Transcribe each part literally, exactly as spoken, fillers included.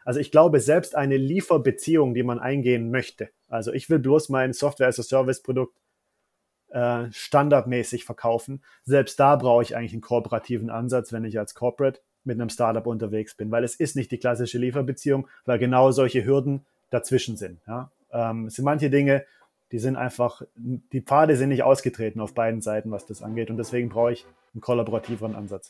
Also ich glaube, selbst eine Lieferbeziehung, die man eingehen möchte, also ich will bloß mein Software-as-a-Service-Produkt äh, standardmäßig verkaufen, selbst da brauche ich eigentlich einen kooperativen Ansatz, wenn ich als Corporate mit einem Startup unterwegs bin, weil es ist nicht die klassische Lieferbeziehung, weil genau solche Hürden dazwischen sind. Ja? Ähm, es sind manche Dinge, die sind einfach, die Pfade sind nicht ausgetreten auf beiden Seiten, was das angeht, und deswegen brauche ich einen kollaborativeren Ansatz.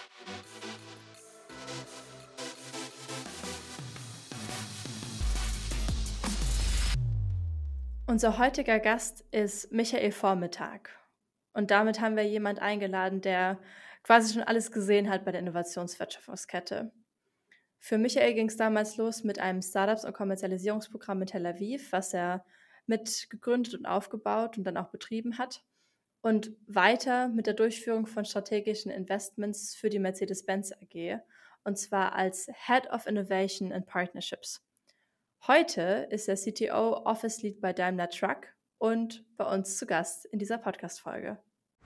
Unser heutiger Gast ist Michael Vormittag. Und damit haben wir jemanden eingeladen, der quasi schon alles gesehen hat bei der Innovationswertschöpfungskette. Für Michael ging es damals los mit einem Startups- und Kommerzialisierungsprogramm in Tel Aviv, was er mit gegründet und aufgebaut und dann auch betrieben hat. Und weiter mit der Durchführung von strategischen Investments für die Mercedes-Benz A G, und zwar als Head of Innovation and Partnerships. Heute ist er C T O Office Lead bei Daimler Truck und bei uns zu Gast in dieser Podcast-Folge.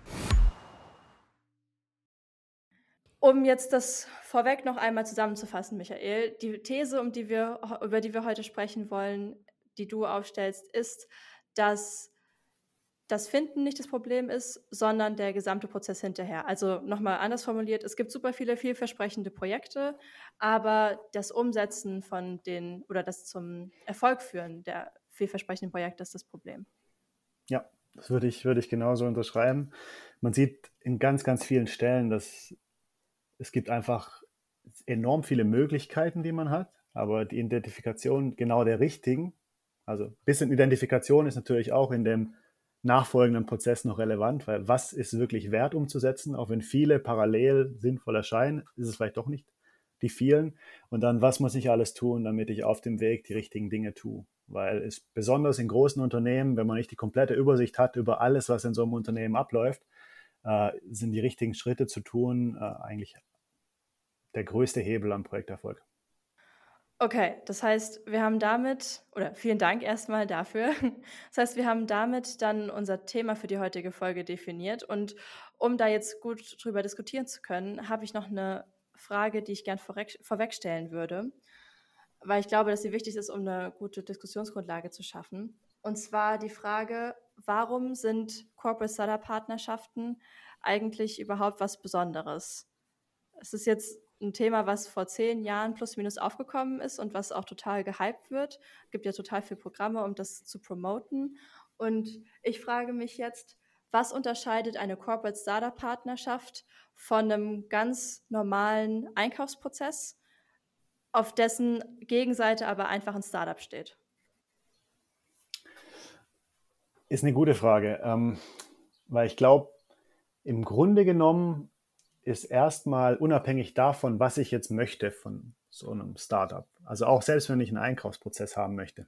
Um jetzt das vorweg noch einmal zusammenzufassen, Michael, die These, um die wir, über die wir heute sprechen wollen, die du aufstellst, ist, dass das Finden nicht das Problem ist, sondern der gesamte Prozess hinterher. Also nochmal anders formuliert, es gibt super viele vielversprechende Projekte, aber das Umsetzen von den oder das zum Erfolg führen der vielversprechenden Projekte ist das Problem. Ja, das würde ich, würde ich genauso unterschreiben. Man sieht in ganz, ganz vielen Stellen, dass es gibt einfach enorm viele Möglichkeiten, die man hat, aber die Identifikation genau der richtigen, also ein bisschen Identifikation ist natürlich auch in dem nachfolgenden Prozess noch relevant, weil was ist wirklich wert umzusetzen, auch wenn viele parallel sinnvoll erscheinen, ist es vielleicht doch nicht die vielen. Und dann, was muss ich alles tun, damit ich auf dem Weg die richtigen Dinge tue? Weil es besonders in großen Unternehmen, wenn man nicht die komplette Übersicht hat über alles, was in so einem Unternehmen abläuft, äh, sind die richtigen Schritte zu tun äh, eigentlich der größte Hebel am Projekterfolg. Okay, das heißt, wir haben damit, oder vielen Dank erstmal dafür, das heißt, wir haben damit dann unser Thema für die heutige Folge definiert, und um da jetzt gut drüber diskutieren zu können, habe ich noch eine Frage, die ich gern vorweg, vorwegstellen würde, weil ich glaube, dass sie wichtig ist, um eine gute Diskussionsgrundlage zu schaffen. Und zwar die Frage, warum sind Corporate Startup Partnerschaften eigentlich überhaupt was Besonderes? Es ist jetzt ein Thema, was vor zehn Jahren plus minus aufgekommen ist und was auch total gehypt wird. Es gibt ja total viele Programme, um das zu promoten. Und ich frage mich jetzt, was unterscheidet eine Corporate Startup Partnerschaft von einem ganz normalen Einkaufsprozess, auf dessen Gegenseite aber einfach ein Startup steht? Ist eine gute Frage, ähm, weil ich glaube, im Grunde genommen ist erstmal unabhängig davon, was ich jetzt möchte von so einem Startup. Also auch selbst wenn ich einen Einkaufsprozess haben möchte.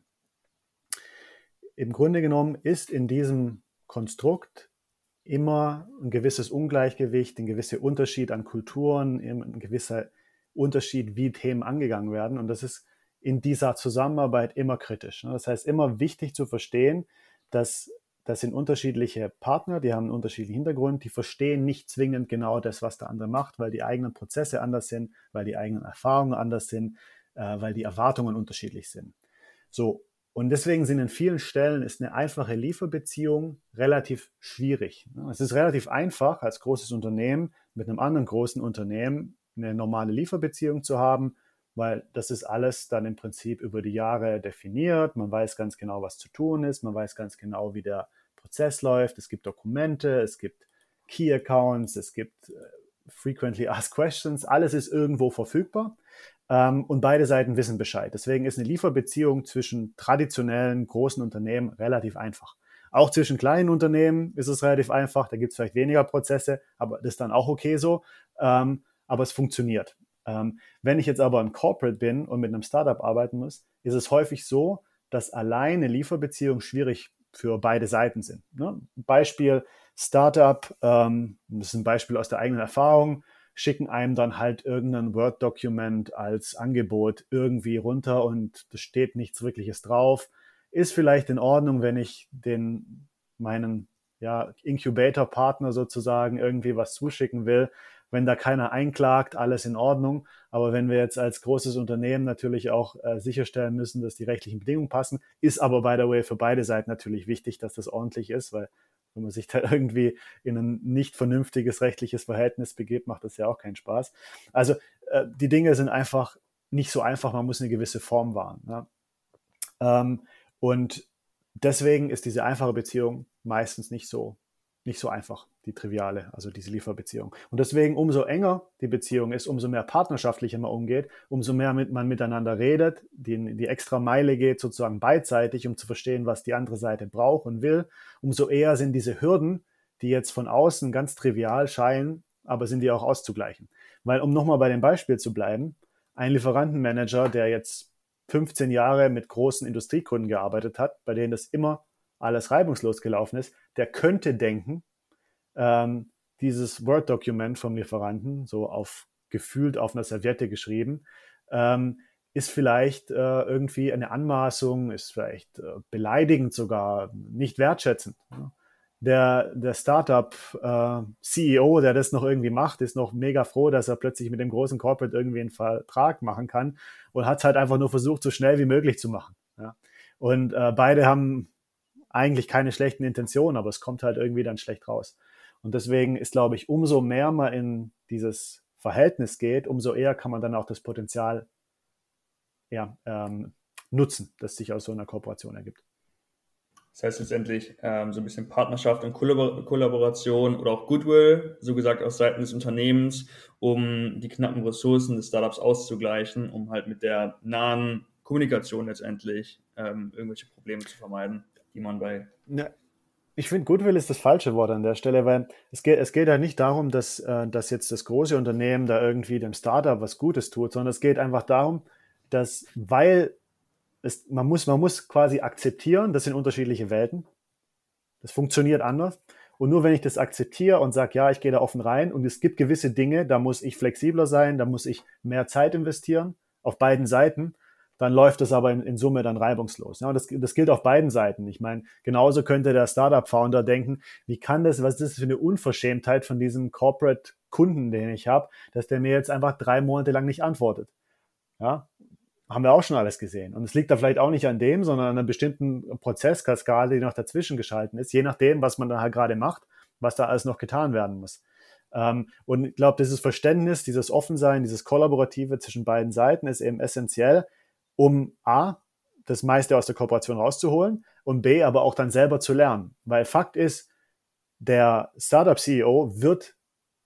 Im Grunde genommen ist in diesem Konstrukt immer ein gewisses Ungleichgewicht, ein gewisser Unterschied an Kulturen, ein gewisser Unterschied, wie Themen angegangen werden. Und das ist in dieser Zusammenarbeit immer kritisch. Das heißt, immer wichtig zu verstehen, dass das sind unterschiedliche Partner, die haben einen unterschiedlichen Hintergrund, die verstehen nicht zwingend genau das, was der andere macht, weil die eigenen Prozesse anders sind, weil die eigenen Erfahrungen anders sind, äh, weil die Erwartungen unterschiedlich sind. So, und deswegen sind in vielen Stellen ist eine einfache Lieferbeziehung relativ schwierig. Es ist relativ einfach, als großes Unternehmen mit einem anderen großen Unternehmen eine normale Lieferbeziehung zu haben, weil das ist alles dann im Prinzip über die Jahre definiert. Man weiß ganz genau, was zu tun ist. Man weiß ganz genau, wie der Prozess läuft. Es gibt Dokumente, es gibt Key Accounts, es gibt Frequently Asked Questions. Alles ist irgendwo verfügbar. Ähm, und beide Seiten wissen Bescheid. Deswegen ist eine Lieferbeziehung zwischen traditionellen großen Unternehmen relativ einfach. Auch zwischen kleinen Unternehmen ist es relativ einfach. Da gibt es vielleicht weniger Prozesse, aber das ist dann auch okay so. Ähm, aber es funktioniert. Ähm, wenn ich jetzt aber im Corporate bin und mit einem Startup arbeiten muss, ist es häufig so, dass alleine Lieferbeziehungen schwierig für beide Seiten sind. Ne? Beispiel Startup, ähm, das ist ein Beispiel aus der eigenen Erfahrung, schicken einem dann halt irgendein Word-Dokument als Angebot irgendwie runter und da steht nichts Wirkliches drauf. Ist vielleicht in Ordnung, wenn ich den meinen ja, Incubator-Partner sozusagen irgendwie was zuschicken will, Wenn da keiner einklagt, alles in Ordnung. Aber wenn wir jetzt als großes Unternehmen natürlich auch äh, sicherstellen müssen, dass die rechtlichen Bedingungen passen, ist aber, by the way, für beide Seiten natürlich wichtig, dass das ordentlich ist, weil wenn man sich da irgendwie in ein nicht vernünftiges rechtliches Verhältnis begibt, macht das ja auch keinen Spaß. Also äh, die Dinge sind einfach nicht so einfach, man muss eine gewisse Form wahren. Ne? Ähm, und deswegen ist diese einfache Beziehung meistens nicht so, nicht so einfach, die triviale, also diese Lieferbeziehung. Und deswegen, umso enger die Beziehung ist, umso mehr partnerschaftlicher man umgeht, umso mehr mit, man miteinander redet, die, die extra Meile geht sozusagen beidseitig, um zu verstehen, was die andere Seite braucht und will, umso eher sind diese Hürden, die jetzt von außen ganz trivial scheinen, aber sind die auch auszugleichen. Weil, um nochmal bei dem Beispiel zu bleiben, ein Lieferantenmanager, der jetzt fünfzehn Jahre mit großen Industriekunden gearbeitet hat, bei denen das immer alles reibungslos gelaufen ist, der könnte denken, ähm, dieses Word-Dokument vom Lieferanten, so auf gefühlt auf einer Serviette geschrieben, ähm, ist vielleicht äh, irgendwie eine Anmaßung, ist vielleicht äh, beleidigend sogar, nicht wertschätzend. Ne? Der, der Startup-C E O, äh, der das noch irgendwie macht, ist noch mega froh, dass er plötzlich mit dem großen Corporate irgendwie einen Vertrag machen kann und hat es halt einfach nur versucht, so schnell wie möglich zu machen. Ja? Und äh, beide haben eigentlich keine schlechten Intentionen, aber es kommt halt irgendwie dann schlecht raus. Und deswegen ist, glaube ich, umso mehr man in dieses Verhältnis geht, umso eher kann man dann auch das Potenzial ja, ähm, nutzen, das sich aus so einer Kooperation ergibt. Das heißt letztendlich ähm, so ein bisschen Partnerschaft und Kollabor- Kollaboration oder auch Goodwill, so gesagt aus Seiten des Unternehmens, um die knappen Ressourcen des Startups auszugleichen, um halt mit der nahen Kommunikation letztendlich ähm, irgendwelche Probleme zu vermeiden, die man bei... Ja, ich finde, Goodwill ist das falsche Wort an der Stelle, weil es geht, es geht ja nicht darum, dass, äh, dass jetzt das große Unternehmen da irgendwie dem Startup was Gutes tut, sondern es geht einfach darum, dass, weil es, man muss, man muss quasi akzeptieren, das sind unterschiedliche Welten. Das funktioniert anders. Und nur wenn ich das akzeptiere und sage, ja, ich gehe da offen rein und es gibt gewisse Dinge, da muss ich flexibler sein, da muss ich mehr Zeit investieren, auf beiden Seiten, dann läuft das aber in, in Summe dann reibungslos. Ja, und das, das gilt auf beiden Seiten. Ich meine, genauso könnte der Startup-Founder denken, wie kann das, was ist das für eine Unverschämtheit von diesem Corporate-Kunden, den ich habe, dass der mir jetzt einfach drei Monate lang nicht antwortet. Ja, haben wir auch schon alles gesehen. Und es liegt da vielleicht auch nicht an dem, sondern an einer bestimmten Prozesskaskade, die noch dazwischen geschalten ist, je nachdem, was man da halt gerade macht, was da alles noch getan werden muss. Ähm, und ich glaube, dieses Verständnis, dieses Offensein, dieses Kollaborative zwischen beiden Seiten ist eben essentiell, um A, das meiste aus der Kooperation rauszuholen und B, aber auch dann selber zu lernen. Weil Fakt ist, der Startup-C E O wird,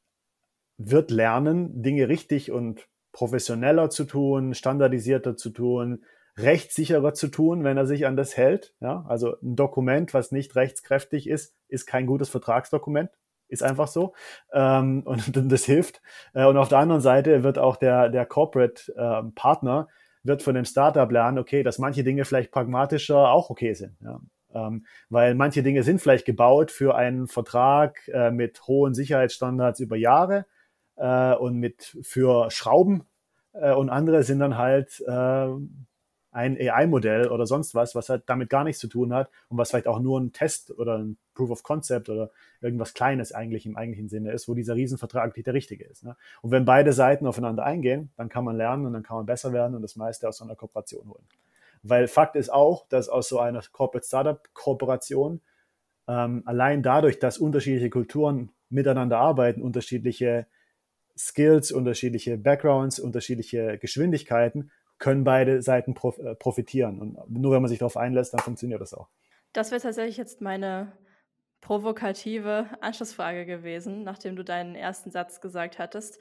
wird lernen, Dinge richtig und professioneller zu tun, standardisierter zu tun, rechtssicherer zu tun, wenn er sich an das hält. Ja, also ein Dokument, was nicht rechtskräftig ist, ist kein gutes Vertragsdokument. Ist einfach so. Ähm, und das hilft. Äh, und auf der anderen Seite wird auch der, der Corporate-Partner äh, wird von dem Startup lernen, okay, dass manche Dinge vielleicht pragmatischer auch okay sind. Ja. Ähm, weil manche Dinge sind vielleicht gebaut für einen Vertrag äh, mit hohen Sicherheitsstandards über Jahre, äh, und mit für Schrauben äh, und andere sind dann halt äh, ein A I-Modell oder sonst was, was halt damit gar nichts zu tun hat und was vielleicht auch nur ein Test oder ein Proof of Concept oder irgendwas Kleines eigentlich im eigentlichen Sinne ist, wo dieser Riesenvertrag nicht der richtige ist. Ne? Und wenn beide Seiten aufeinander eingehen, dann kann man lernen und dann kann man besser werden und das meiste aus so einer Kooperation holen. Weil Fakt ist auch, dass aus so einer Corporate-Startup-Kooperation ähm, allein dadurch, dass unterschiedliche Kulturen miteinander arbeiten, unterschiedliche Skills, unterschiedliche Backgrounds, unterschiedliche Geschwindigkeiten, können beide Seiten prof- äh, profitieren. Und nur wenn man sich darauf einlässt, dann funktioniert das auch. Das wäre tatsächlich jetzt meine provokative Anschlussfrage gewesen, nachdem du deinen ersten Satz gesagt hattest.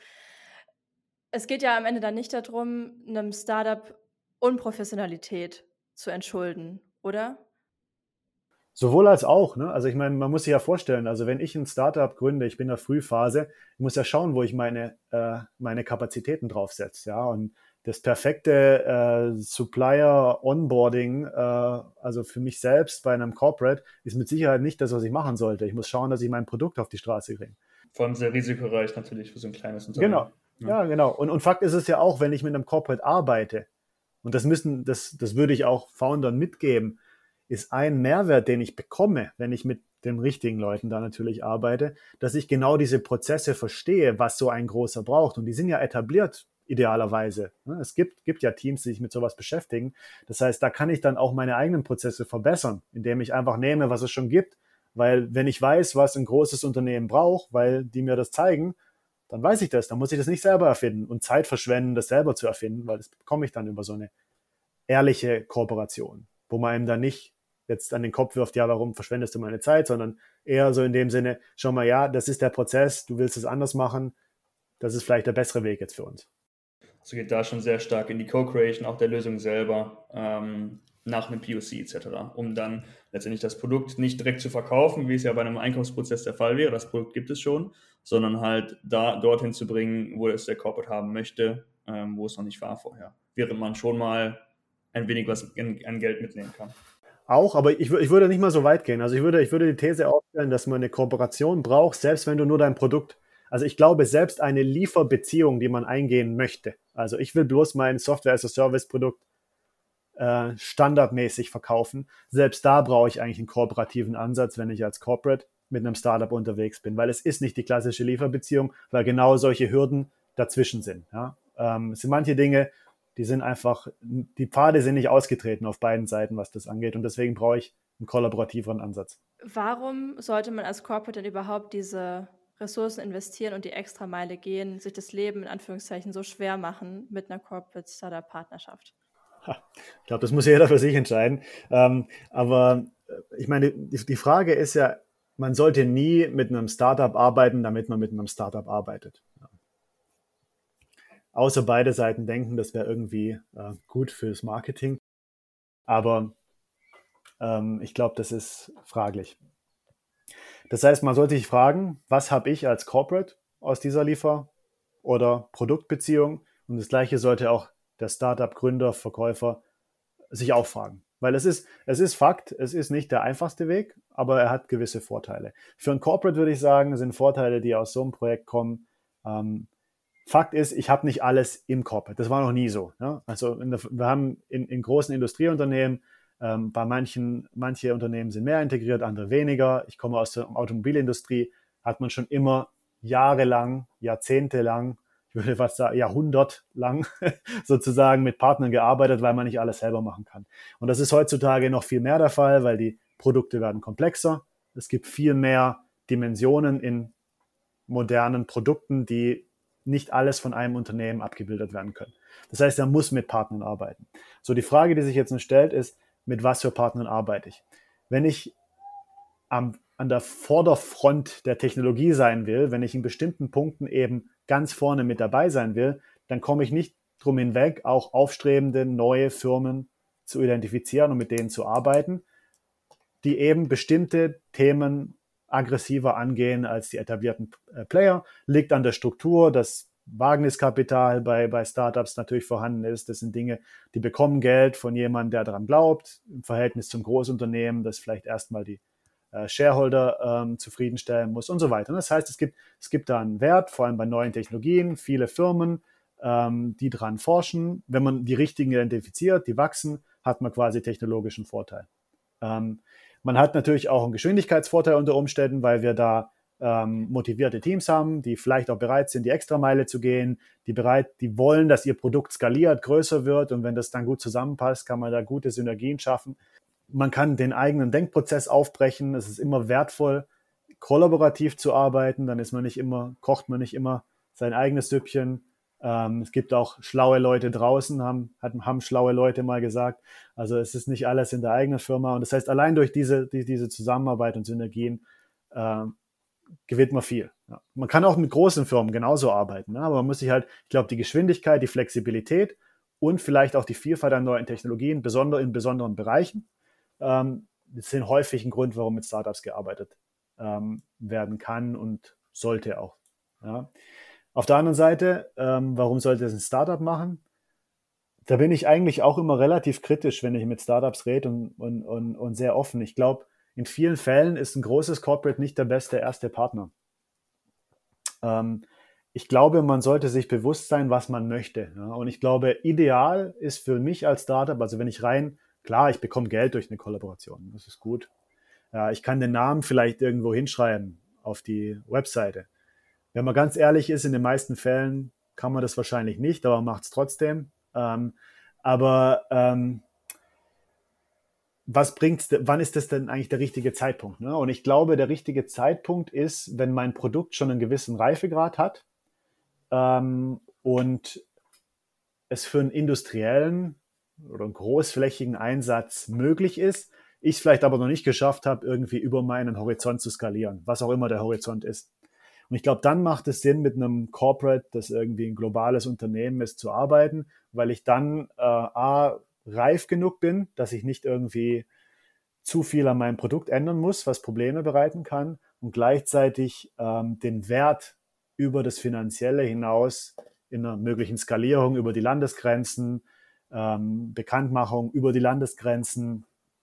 Es geht ja am Ende dann nicht darum, einem Startup Unprofessionalität zu entschulden, oder? Sowohl als auch, ne? Also ich meine, man muss sich ja vorstellen, also wenn ich ein Startup gründe, ich bin in der Frühphase, ich muss ja schauen, wo ich meine, äh, meine Kapazitäten draufsetze, ja. Und das perfekte äh, Supplier-Onboarding, äh, also für mich selbst bei einem Corporate, ist mit Sicherheit nicht das, was ich machen sollte. Ich muss schauen, dass ich mein Produkt auf die Straße kriege. Vor allem sehr risikoreich natürlich für so ein kleines Unternehmen. Genau, ja, ja genau. Und, und Fakt ist es ja auch, wenn ich mit einem Corporate arbeite, und das müssen, das, das würde ich auch Foundern mitgeben, ist ein Mehrwert, den ich bekomme, wenn ich mit den richtigen Leuten da natürlich arbeite, dass ich genau diese Prozesse verstehe, was so ein großer braucht. Und die sind ja etabliert, idealerweise. Es gibt, gibt ja Teams, die sich mit sowas beschäftigen. Das heißt, da kann ich dann auch meine eigenen Prozesse verbessern, indem ich einfach nehme, was es schon gibt. Weil wenn ich weiß, was ein großes Unternehmen braucht, weil die mir das zeigen, dann weiß ich das. Dann muss ich das nicht selber erfinden und Zeit verschwenden, das selber zu erfinden, weil das bekomme ich dann über so eine ehrliche Kooperation, wo man einem dann nicht jetzt an den Kopf wirft, ja, warum verschwendest du meine Zeit, sondern eher so in dem Sinne, schau mal, ja, das ist der Prozess, du willst es anders machen, das ist vielleicht der bessere Weg jetzt für uns. Also geht da schon sehr stark in die Co-Creation auch der Lösung selber, ähm, nach einem P O C et cetera, um dann letztendlich das Produkt nicht direkt zu verkaufen, wie es ja bei einem Einkaufsprozess der Fall wäre, das Produkt gibt es schon, sondern halt da dorthin zu bringen, wo es der Corporate haben möchte, ähm, wo es noch nicht war vorher, während man schon mal ein wenig was in, an Geld mitnehmen kann. Auch, aber ich, ich würde nicht mal so weit gehen. Also ich würde, ich würde die These aufstellen, dass man eine Kooperation braucht, selbst wenn du nur dein Produkt, also ich glaube, selbst eine Lieferbeziehung, die man eingehen möchte, also ich will bloß mein Software-as-a-Service-Produkt äh, standardmäßig verkaufen, selbst da brauche ich eigentlich einen kooperativen Ansatz, wenn ich als Corporate mit einem Startup unterwegs bin, weil es ist nicht die klassische Lieferbeziehung, weil genau solche Hürden dazwischen sind. Ja? Ähm, es sind manche Dinge, die sind einfach, die Pfade sind nicht ausgetreten auf beiden Seiten, was das angeht. Und deswegen brauche ich einen kollaborativeren Ansatz. Warum sollte man als Corporate denn überhaupt diese Ressourcen investieren und die Extrameile gehen, sich das Leben in Anführungszeichen so schwer machen mit einer Corporate-Startup-Partnerschaft? Ich glaube, das muss jeder für sich entscheiden. Ähm, aber ich meine, die, die Frage ist ja, man sollte nie mit einem Startup arbeiten, damit man mit einem Startup arbeitet. Ja. Außer beide Seiten denken, das wäre irgendwie äh, gut fürs Marketing. Aber ähm, ich glaube, das ist fraglich. Das heißt, man sollte sich fragen, was habe ich als Corporate aus dieser Liefer- oder Produktbeziehung? Und das Gleiche sollte auch der Startup-Gründer, Verkäufer sich auch fragen. Weil es ist, es ist Fakt, es ist nicht der einfachste Weg, aber er hat gewisse Vorteile. Für ein Corporate würde ich sagen, sind Vorteile, die aus so einem Projekt kommen. Ähm, Fakt ist, ich habe nicht alles im Corporate. Das war noch nie so. Ja? Also in der, wir haben in, in großen Industrieunternehmen, ähm, bei manchen, manche Unternehmen sind mehr integriert, andere weniger. Ich komme aus der Automobilindustrie, hat man schon immer jahrelang, jahrzehntelang, ich würde fast sagen jahrhundertlang sozusagen mit Partnern gearbeitet, weil man nicht alles selber machen kann. Und das ist heutzutage noch viel mehr der Fall, weil die Produkte werden komplexer. Es gibt viel mehr Dimensionen in modernen Produkten, die nicht alles von einem Unternehmen abgebildet werden können. Das heißt, er muss mit Partnern arbeiten. So, die Frage, die sich jetzt noch stellt, ist, mit was für Partnern arbeite ich? Wenn ich am, an der Vorderfront der Technologie sein will, wenn ich in bestimmten Punkten eben ganz vorne mit dabei sein will, dann komme ich nicht drum hinweg, auch aufstrebende neue Firmen zu identifizieren und mit denen zu arbeiten, die eben bestimmte Themen aggressiver angehen als die etablierten Player. Liegt an der Struktur, dass Wagniskapital bei, bei Startups natürlich vorhanden ist. Das sind Dinge, die bekommen Geld von jemandem, der daran glaubt, im Verhältnis zum Großunternehmen, das vielleicht erstmal die äh, Shareholder ähm, zufriedenstellen muss und so weiter. Und das heißt, es gibt, es gibt da einen Wert, vor allem bei neuen Technologien, viele Firmen, ähm, die dran forschen. Wenn man die richtigen identifiziert, die wachsen, hat man quasi technologischen Vorteil. Ähm, Man hat natürlich auch einen Geschwindigkeitsvorteil unter Umständen, weil wir da ähm, motivierte Teams haben, die vielleicht auch bereit sind, die Extrameile zu gehen, die bereit, die wollen, dass ihr Produkt skaliert, größer wird, und wenn das dann gut zusammenpasst, kann man da gute Synergien schaffen. Man kann den eigenen Denkprozess aufbrechen. Es ist immer wertvoll, kollaborativ zu arbeiten. Dann ist man nicht immer, kocht man nicht immer sein eigenes Süppchen. Ähm, es gibt auch schlaue Leute draußen, haben, haben schlaue Leute mal gesagt. Also es ist nicht alles in der eigenen Firma. Und das heißt, allein durch diese, die, diese Zusammenarbeit und Synergien äh, gewinnt man viel. Ja. Man kann auch mit großen Firmen genauso arbeiten, ne? Aber man muss sich halt, ich glaube, die Geschwindigkeit, die Flexibilität und vielleicht auch die Vielfalt an neuen Technologien, besonders in besonderen Bereichen, ähm, das sind häufig ein Grund, warum mit Startups gearbeitet ähm, werden kann und sollte auch. Ja. Auf der anderen Seite, ähm, warum sollte es ein Startup machen? Da bin ich eigentlich auch immer relativ kritisch, wenn ich mit Startups rede und, und, und, und sehr offen. Ich glaube, in vielen Fällen ist ein großes Corporate nicht der beste erste Partner. Ähm, ich glaube, man sollte sich bewusst sein, was man möchte. Ja? Und ich glaube, ideal ist für mich als Startup, also wenn ich rein, klar, ich bekomme Geld durch eine Kollaboration, das ist gut. Ja, ich kann den Namen vielleicht irgendwo hinschreiben auf die Webseite. Wenn man ganz ehrlich ist, in den meisten Fällen kann man das wahrscheinlich nicht, aber macht es trotzdem. Ähm, aber ähm, was bringt's, wann ist das denn eigentlich der richtige Zeitpunkt? Ne? Und ich glaube, der richtige Zeitpunkt ist, wenn mein Produkt schon einen gewissen Reifegrad hat ähm, und es für einen industriellen oder einen großflächigen Einsatz möglich ist, ich es vielleicht aber noch nicht geschafft habe, irgendwie über meinen Horizont zu skalieren, was auch immer der Horizont ist. Und ich glaube, dann macht es Sinn, mit einem Corporate, das irgendwie ein globales Unternehmen ist, zu arbeiten, weil ich dann äh, A, reif genug bin, dass ich nicht irgendwie zu viel an meinem Produkt ändern muss, was Probleme bereiten kann, und gleichzeitig ähm, den Wert über das Finanzielle hinaus in einer möglichen Skalierung über die Landesgrenzen, ähm, Bekanntmachung über die Landesgrenzen,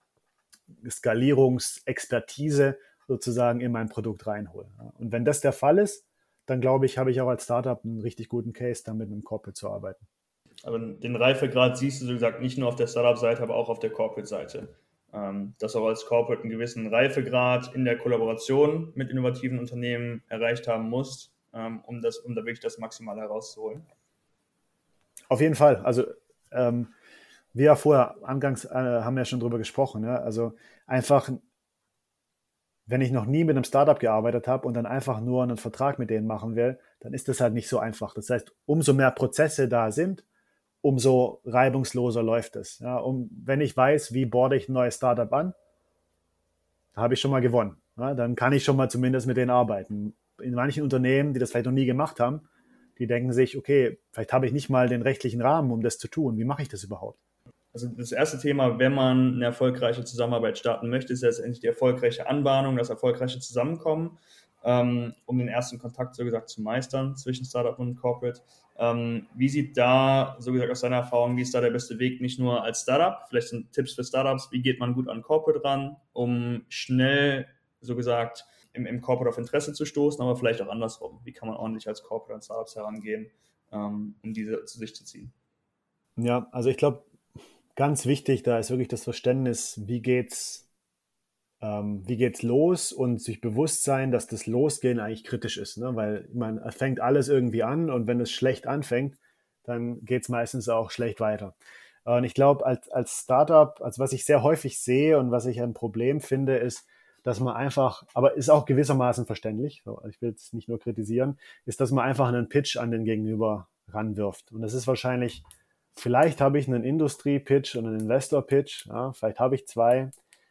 Skalierungsexpertise sozusagen in mein Produkt reinholen. Und wenn das der Fall ist, dann glaube ich, habe ich auch als Startup einen richtig guten Case, dann mit einem Corporate zu arbeiten. Aber den Reifegrad siehst du, so gesagt, nicht nur auf der Startup-Seite, aber auch auf der Corporate-Seite. Ähm, dass auch als Corporate einen gewissen Reifegrad in der Kollaboration mit innovativen Unternehmen erreicht haben musst, ähm, um, das, um da wirklich das Maximale herauszuholen. Auf jeden Fall. Also ähm, wir ja vorher angangs äh, haben ja schon drüber gesprochen. Ja? Also einfach, wenn ich noch nie mit einem Startup gearbeitet habe und dann einfach nur einen Vertrag mit denen machen will, dann ist das halt nicht so einfach. Das heißt, umso mehr Prozesse da sind, umso reibungsloser läuft es. Ja? Um, wenn ich weiß, wie boarde ich ein neues Startup an, da habe ich schon mal gewonnen. Ja? Dann kann ich schon mal zumindest mit denen arbeiten. In manchen Unternehmen, die das vielleicht noch nie gemacht haben, die denken sich, okay, vielleicht habe ich nicht mal den rechtlichen Rahmen, um das zu tun. Wie mache ich das überhaupt? Also das erste Thema, wenn man eine erfolgreiche Zusammenarbeit starten möchte, ist letztendlich die erfolgreiche Anbahnung, das erfolgreiche Zusammenkommen, ähm, um den ersten Kontakt, so gesagt, zu meistern zwischen Startup und Corporate. Ähm, wie sieht da, so gesagt, aus deiner Erfahrung, wie ist da der beste Weg, nicht nur als Startup, vielleicht sind Tipps für Startups, wie geht man gut an Corporate ran, um schnell, so gesagt, im, im Corporate auf Interesse zu stoßen, aber vielleicht auch andersrum. Wie kann man ordentlich als Corporate an Startups herangehen, ähm, um diese zu sich zu ziehen? Ja, also ich glaube, ganz wichtig, da ist wirklich das Verständnis, wie geht's, ähm, wie geht's los, und sich bewusst sein, dass das Losgehen eigentlich kritisch ist, ne? Weil man fängt alles irgendwie an, und wenn es schlecht anfängt, dann geht's meistens auch schlecht weiter. Und ich glaube, als, als Startup, also was ich sehr häufig sehe und was ich ein Problem finde, ist, dass man einfach, aber ist auch gewissermaßen verständlich, ich will es nicht nur kritisieren, ist, dass man einfach einen Pitch an den Gegenüber ranwirft. Und das ist wahrscheinlich, vielleicht habe ich einen Industrie-Pitch und einen Investor-Pitch, ja, vielleicht habe ich zwei,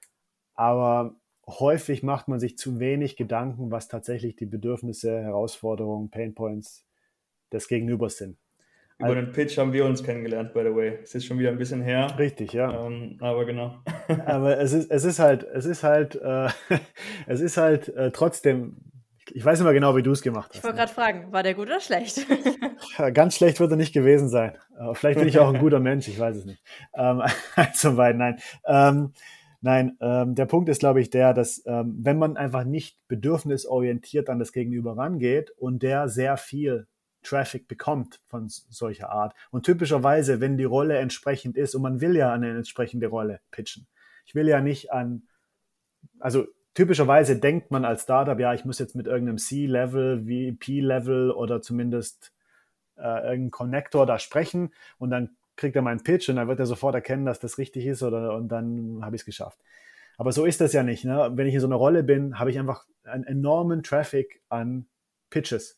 aber häufig macht man sich zu wenig Gedanken, was tatsächlich die Bedürfnisse, Herausforderungen, Painpoints des Gegenübers sind. Über den Pitch haben wir uns kennengelernt, by the way. Es ist schon wieder ein bisschen her. Richtig, ja. Ähm, aber genau. Aber es ist, es ist halt, es ist halt, äh, es ist halt äh, trotzdem, ich weiß immer genau, wie du es gemacht hast. Ich wollte gerade fragen, war der gut oder schlecht? Ganz schlecht wird er nicht gewesen sein. Äh, vielleicht bin ich auch ein guter Mensch, ich weiß es nicht. Ähm, zum beiden, nein. Ähm, nein, ähm, der Punkt ist, glaube ich, der, dass ähm, wenn man einfach nicht bedürfnisorientiert an das Gegenüber rangeht und der sehr viel Traffic bekommt von solcher Art. Und typischerweise, wenn die Rolle entsprechend ist, und man will ja an eine entsprechende Rolle pitchen. Ich will ja nicht an, also typischerweise denkt man als Startup, ja, ich muss jetzt mit irgendeinem C-Level, V P-Level oder zumindest äh, irgendeinem Connector da sprechen, und dann kriegt er meinen Pitch und dann wird er sofort erkennen, dass das richtig ist, oder, und dann habe ich es geschafft. Aber so ist das ja nicht. Ne? Wenn ich in so einer Rolle bin, habe ich einfach einen enormen Traffic an Pitches.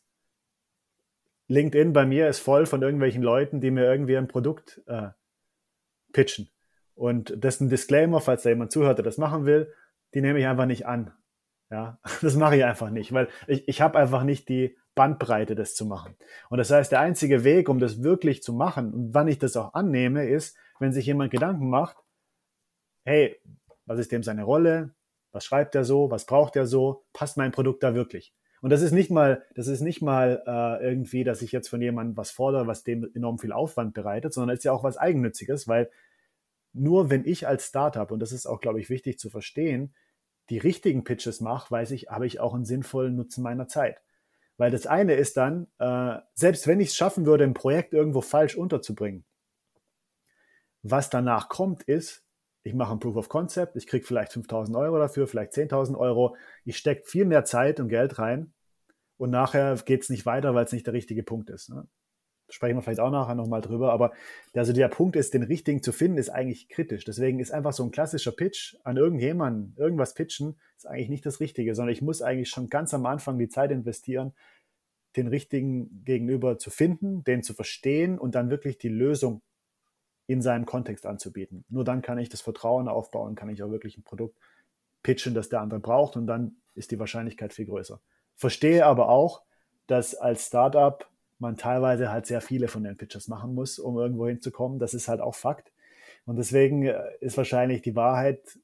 LinkedIn bei mir ist voll von irgendwelchen Leuten, die mir irgendwie ein Produkt äh, pitchen. Und das ist ein Disclaimer, falls da jemand zuhört, der das machen will, die nehme ich einfach nicht an. Ja, das mache ich einfach nicht, weil ich, ich habe einfach nicht die Bandbreite, das zu machen. Und das heißt, der einzige Weg, um das wirklich zu machen und wann ich das auch annehme, ist, wenn sich jemand Gedanken macht, hey, was ist dem seine Rolle? Was schreibt er so? Was braucht er so? Passt mein Produkt da wirklich? Und das ist nicht mal, das ist nicht mal äh, irgendwie, dass ich jetzt von jemandem was fordere, was dem enorm viel Aufwand bereitet, sondern es ist ja auch was Eigennütziges, weil nur wenn ich als Startup, und das ist auch, glaube ich, wichtig zu verstehen, die richtigen Pitches mache, weiß ich, habe ich auch einen sinnvollen Nutzen meiner Zeit. Weil das eine ist dann, äh, selbst wenn ich es schaffen würde, ein Projekt irgendwo falsch unterzubringen, was danach kommt, ist, ich mache ein Proof of Concept, ich kriege vielleicht fünftausend Euro dafür, vielleicht zehntausend Euro. Ich stecke viel mehr Zeit und Geld rein und nachher geht es nicht weiter, weil es nicht der richtige Punkt ist. Ne? Sprechen wir vielleicht auch nachher nochmal drüber, aber also der Punkt ist, den richtigen zu finden, ist eigentlich kritisch. Deswegen ist einfach so ein klassischer Pitch an irgendjemanden, irgendwas pitchen, ist eigentlich nicht das Richtige, sondern ich muss eigentlich schon ganz am Anfang die Zeit investieren, den richtigen Gegenüber zu finden, den zu verstehen und dann wirklich die Lösung in seinem Kontext anzubieten. Nur dann kann ich das Vertrauen aufbauen, kann ich auch wirklich ein Produkt pitchen, das der andere braucht und dann ist die Wahrscheinlichkeit viel größer. Verstehe aber auch, dass als Startup man teilweise halt sehr viele von den Pitches machen muss, um irgendwo hinzukommen. Das ist halt auch Fakt. Und deswegen ist wahrscheinlich die Wahrheit,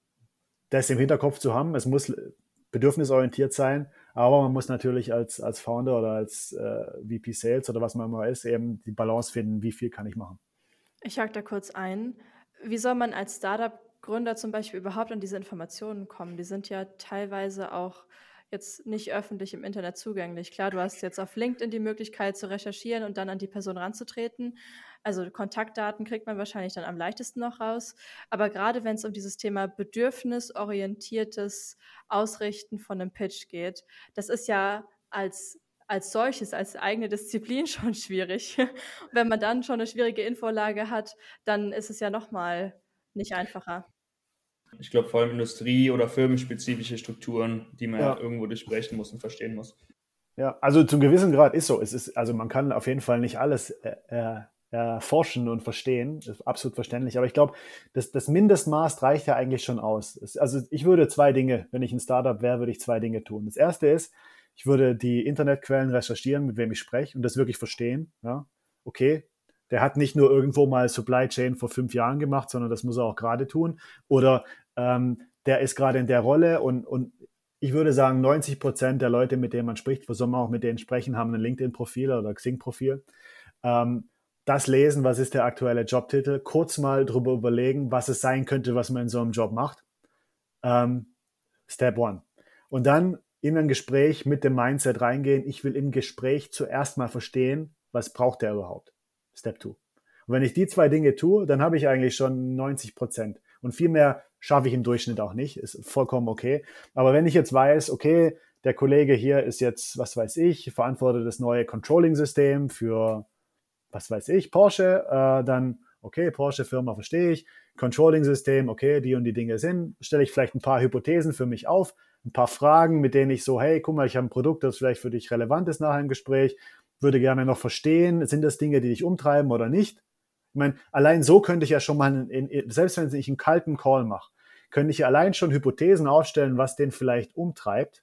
das im Hinterkopf zu haben. Es muss bedürfnisorientiert sein, aber man muss natürlich als, als Founder oder als äh, V P Sales oder was man immer ist, eben die Balance finden, wie viel kann ich machen. Ich hake da kurz ein. Wie soll man als Startup-Gründer zum Beispiel überhaupt an diese Informationen kommen? Die sind ja teilweise auch jetzt nicht öffentlich im Internet zugänglich. Klar, du hast jetzt auf LinkedIn die Möglichkeit zu recherchieren und dann an die Person ranzutreten. Also Kontaktdaten kriegt man wahrscheinlich dann am leichtesten noch raus. Aber gerade wenn es um dieses Thema bedürfnisorientiertes Ausrichten von einem Pitch geht, das ist ja als als solches, als eigene Disziplin schon schwierig. Wenn man dann schon eine schwierige Infolage hat, dann ist es ja nochmal nicht einfacher. Ich glaube, vor allem Industrie- oder firmenspezifische Strukturen, die man Ja. ja irgendwo durchbrechen muss und verstehen muss. Ja, also zum gewissen Grad ist so. Es ist, also man kann auf jeden Fall nicht alles äh, erforschen und verstehen. Das ist absolut verständlich. Aber ich glaube, das, das Mindestmaß reicht ja eigentlich schon aus. Es, also ich würde zwei Dinge, wenn ich ein Startup wäre, würde ich zwei Dinge tun. Das erste ist, ich würde die Internetquellen recherchieren, mit wem ich spreche und das wirklich verstehen. Ja, okay, der hat nicht nur irgendwo mal Supply Chain vor fünf Jahren gemacht, sondern das muss er auch gerade tun. Oder ähm, der ist gerade in der Rolle und, und ich würde sagen, neunzig Prozent der Leute, mit denen man spricht, wo soll man auch mit denen sprechen, haben ein LinkedIn-Profil oder Xing-Profil. Ähm, das lesen, was ist der aktuelle Jobtitel, kurz mal drüber überlegen, was es sein könnte, was man in so einem Job macht. Ähm, Step one. Und dann in ein Gespräch mit dem Mindset reingehen, ich will im Gespräch zuerst mal verstehen, was braucht der überhaupt. Step two. Und wenn ich die zwei Dinge tue, dann habe ich eigentlich schon neunzig Prozent. Und viel mehr schaffe ich im Durchschnitt auch nicht, ist vollkommen okay. Aber wenn ich jetzt weiß, okay, der Kollege hier ist jetzt, was weiß ich, verantwortet das neue Controlling-System für, was weiß ich, Porsche, äh, dann, okay, Porsche-Firma verstehe ich, Controlling-System, okay, die und die Dinge sind, stelle ich vielleicht ein paar Hypothesen für mich auf, ein paar Fragen, mit denen ich so, hey, guck mal, ich habe ein Produkt, das vielleicht für dich relevant ist nach einem Gespräch, würde gerne noch verstehen, sind das Dinge, die dich umtreiben oder nicht? Ich meine, allein so könnte ich ja schon mal, in, in, selbst wenn ich einen kalten Call mache, könnte ich ja allein schon Hypothesen aufstellen, was den vielleicht umtreibt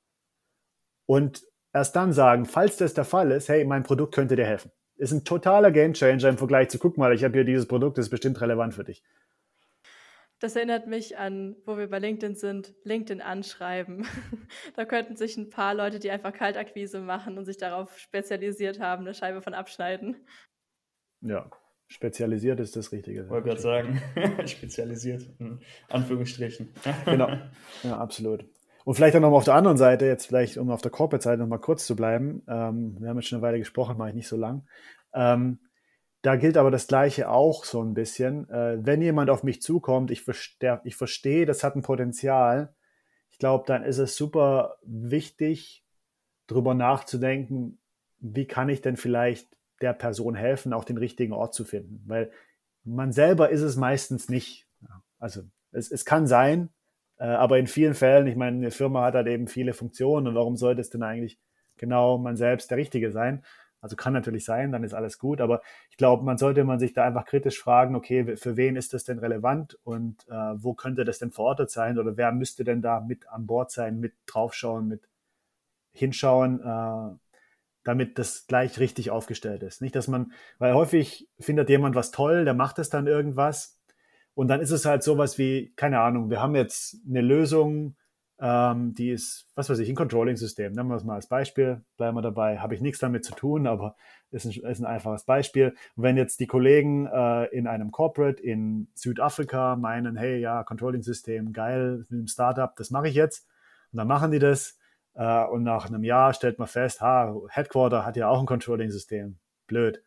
und erst dann sagen, falls das der Fall ist, hey, mein Produkt könnte dir helfen. Ist ein totaler Gamechanger im Vergleich zu, guck mal, ich habe hier dieses Produkt, das ist bestimmt relevant für dich. Das erinnert mich an, wo wir bei LinkedIn sind, LinkedIn anschreiben. Da könnten sich ein paar Leute, die einfach Kaltakquise machen und sich darauf spezialisiert haben, eine Scheibe von abschneiden. Ja, spezialisiert ist das Richtige. Ich wollte gerade sagen, spezialisiert, in Anführungsstrichen. Genau, ja, absolut. Und vielleicht auch noch mal auf der anderen Seite, jetzt vielleicht, um auf der Corporate-Seite noch mal kurz zu bleiben, ähm, wir haben jetzt schon eine Weile gesprochen, mache ich nicht so lang, ähm, da gilt aber das Gleiche auch so ein bisschen. Äh, wenn jemand auf mich zukommt, ich, verste- ich verstehe, das hat ein Potenzial, ich glaube, dann ist es super wichtig, darüber nachzudenken, wie kann ich denn vielleicht der Person helfen, auch den richtigen Ort zu finden. Weil man selber ist es meistens nicht. Also es, es kann sein, äh, aber in vielen Fällen, ich meine, eine Firma hat halt eben viele Funktionen und warum sollte es denn eigentlich genau man selbst der Richtige sein? Also kann natürlich sein, dann ist alles gut, aber ich glaube, man sollte man sich da einfach kritisch fragen, okay, für wen ist das denn relevant und äh, wo könnte das denn verortet sein oder wer müsste denn da mit an Bord sein, mit draufschauen, mit hinschauen, äh, damit das gleich richtig aufgestellt ist. Nicht, dass man, weil häufig findet jemand was toll, der macht es dann irgendwas und dann ist es halt sowas wie, keine Ahnung, wir haben jetzt eine Lösung, ähm, die ist, was weiß ich, ein Controlling-System. Nehmen wir es mal als Beispiel, bleiben wir dabei, habe ich nichts damit zu tun, aber ist ein, ist ein einfaches Beispiel. Und wenn jetzt die Kollegen äh, in einem Corporate in Südafrika meinen, hey, ja, Controlling-System, geil, mit einem Startup, das mache ich jetzt, und dann machen die das, Uh, und nach einem Jahr stellt man fest, ha, Headquarter hat ja auch ein Controlling-System. Blöd.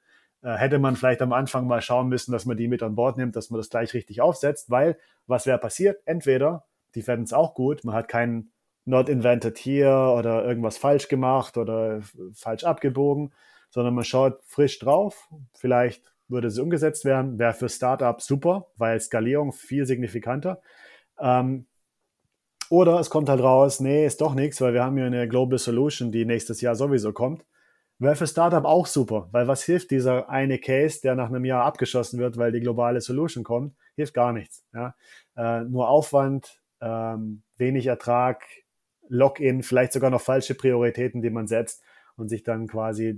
äh, hätte man vielleicht am Anfang mal schauen müssen, dass man die mit an Bord nimmt, dass man das gleich richtig aufsetzt, weil was wäre passiert? Entweder die fänden es auch gut, man hat keinen not invented here oder irgendwas falsch gemacht oder f- falsch abgebogen, sondern man schaut frisch drauf, vielleicht würde es umgesetzt werden, wäre für Startups super, weil Skalierung viel signifikanter. Ähm, oder es kommt halt raus, nee, ist doch nichts, weil wir haben hier eine Global Solution, die nächstes Jahr sowieso kommt. Wäre für Startup auch super, weil was hilft dieser eine Case, der nach einem Jahr abgeschossen wird, weil die globale Solution kommt? Hilft gar nichts. Ja? Äh, nur Aufwand, ähm, wenig Ertrag, Login, vielleicht sogar noch falsche Prioritäten, die man setzt und sich dann quasi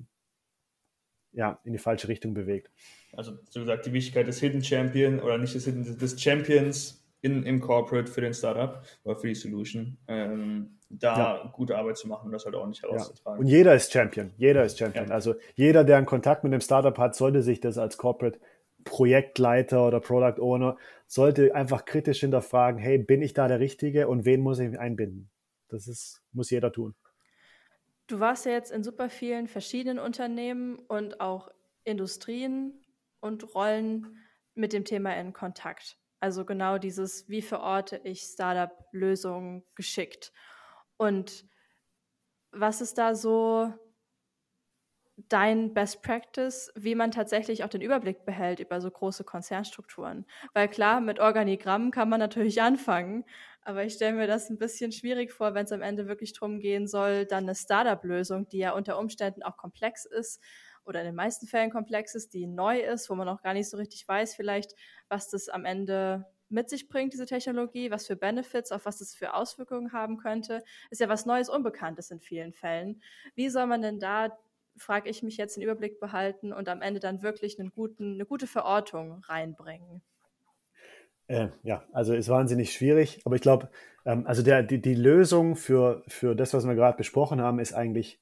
ja, in die falsche Richtung bewegt. Also, so gesagt, die Wichtigkeit des Hidden Champion oder nicht des Hidden, des Champions in, im Corporate für den Startup oder für die Solution, ähm, da Ja. gute Arbeit zu machen und das halt auch nicht Ja. herauszutragen. Und jeder ist Champion. Jeder ist Champion. Ja. Also jeder, der einen Kontakt mit dem Startup hat, sollte sich das als Corporate Projektleiter oder Product Owner, sollte einfach kritisch hinterfragen, hey, bin ich da der Richtige und wen muss ich einbinden? Das ist, muss jeder tun. Du warst ja jetzt in super vielen verschiedenen Unternehmen und auch Industrien und Rollen mit dem Thema in Kontakt. Also genau dieses, wie verorte ich Startup-Lösungen geschickt. Und was ist da so dein Best Practice, wie man tatsächlich auch den Überblick behält über so große Konzernstrukturen? Weil klar, mit Organigrammen kann man natürlich anfangen, aber ich stelle mir das ein bisschen schwierig vor, wenn es am Ende wirklich darum gehen soll, dann eine Startup-Lösung, die ja unter Umständen auch komplex ist oder in den meisten Fällen komplex ist, die neu ist, wo man auch gar nicht so richtig weiß vielleicht, was das am Ende mit sich bringt, diese Technologie, was für Benefits, auf was das für Auswirkungen haben könnte, ist ja was Neues, Unbekanntes in vielen Fällen. Wie soll man denn da, frage ich mich, jetzt den Überblick behalten und am Ende dann wirklich einen guten, eine gute Verortung reinbringen? Äh, ja, also ist wahnsinnig schwierig, aber ich glaube, ähm, also der, die, die Lösung für, für das, was wir gerade besprochen haben, ist eigentlich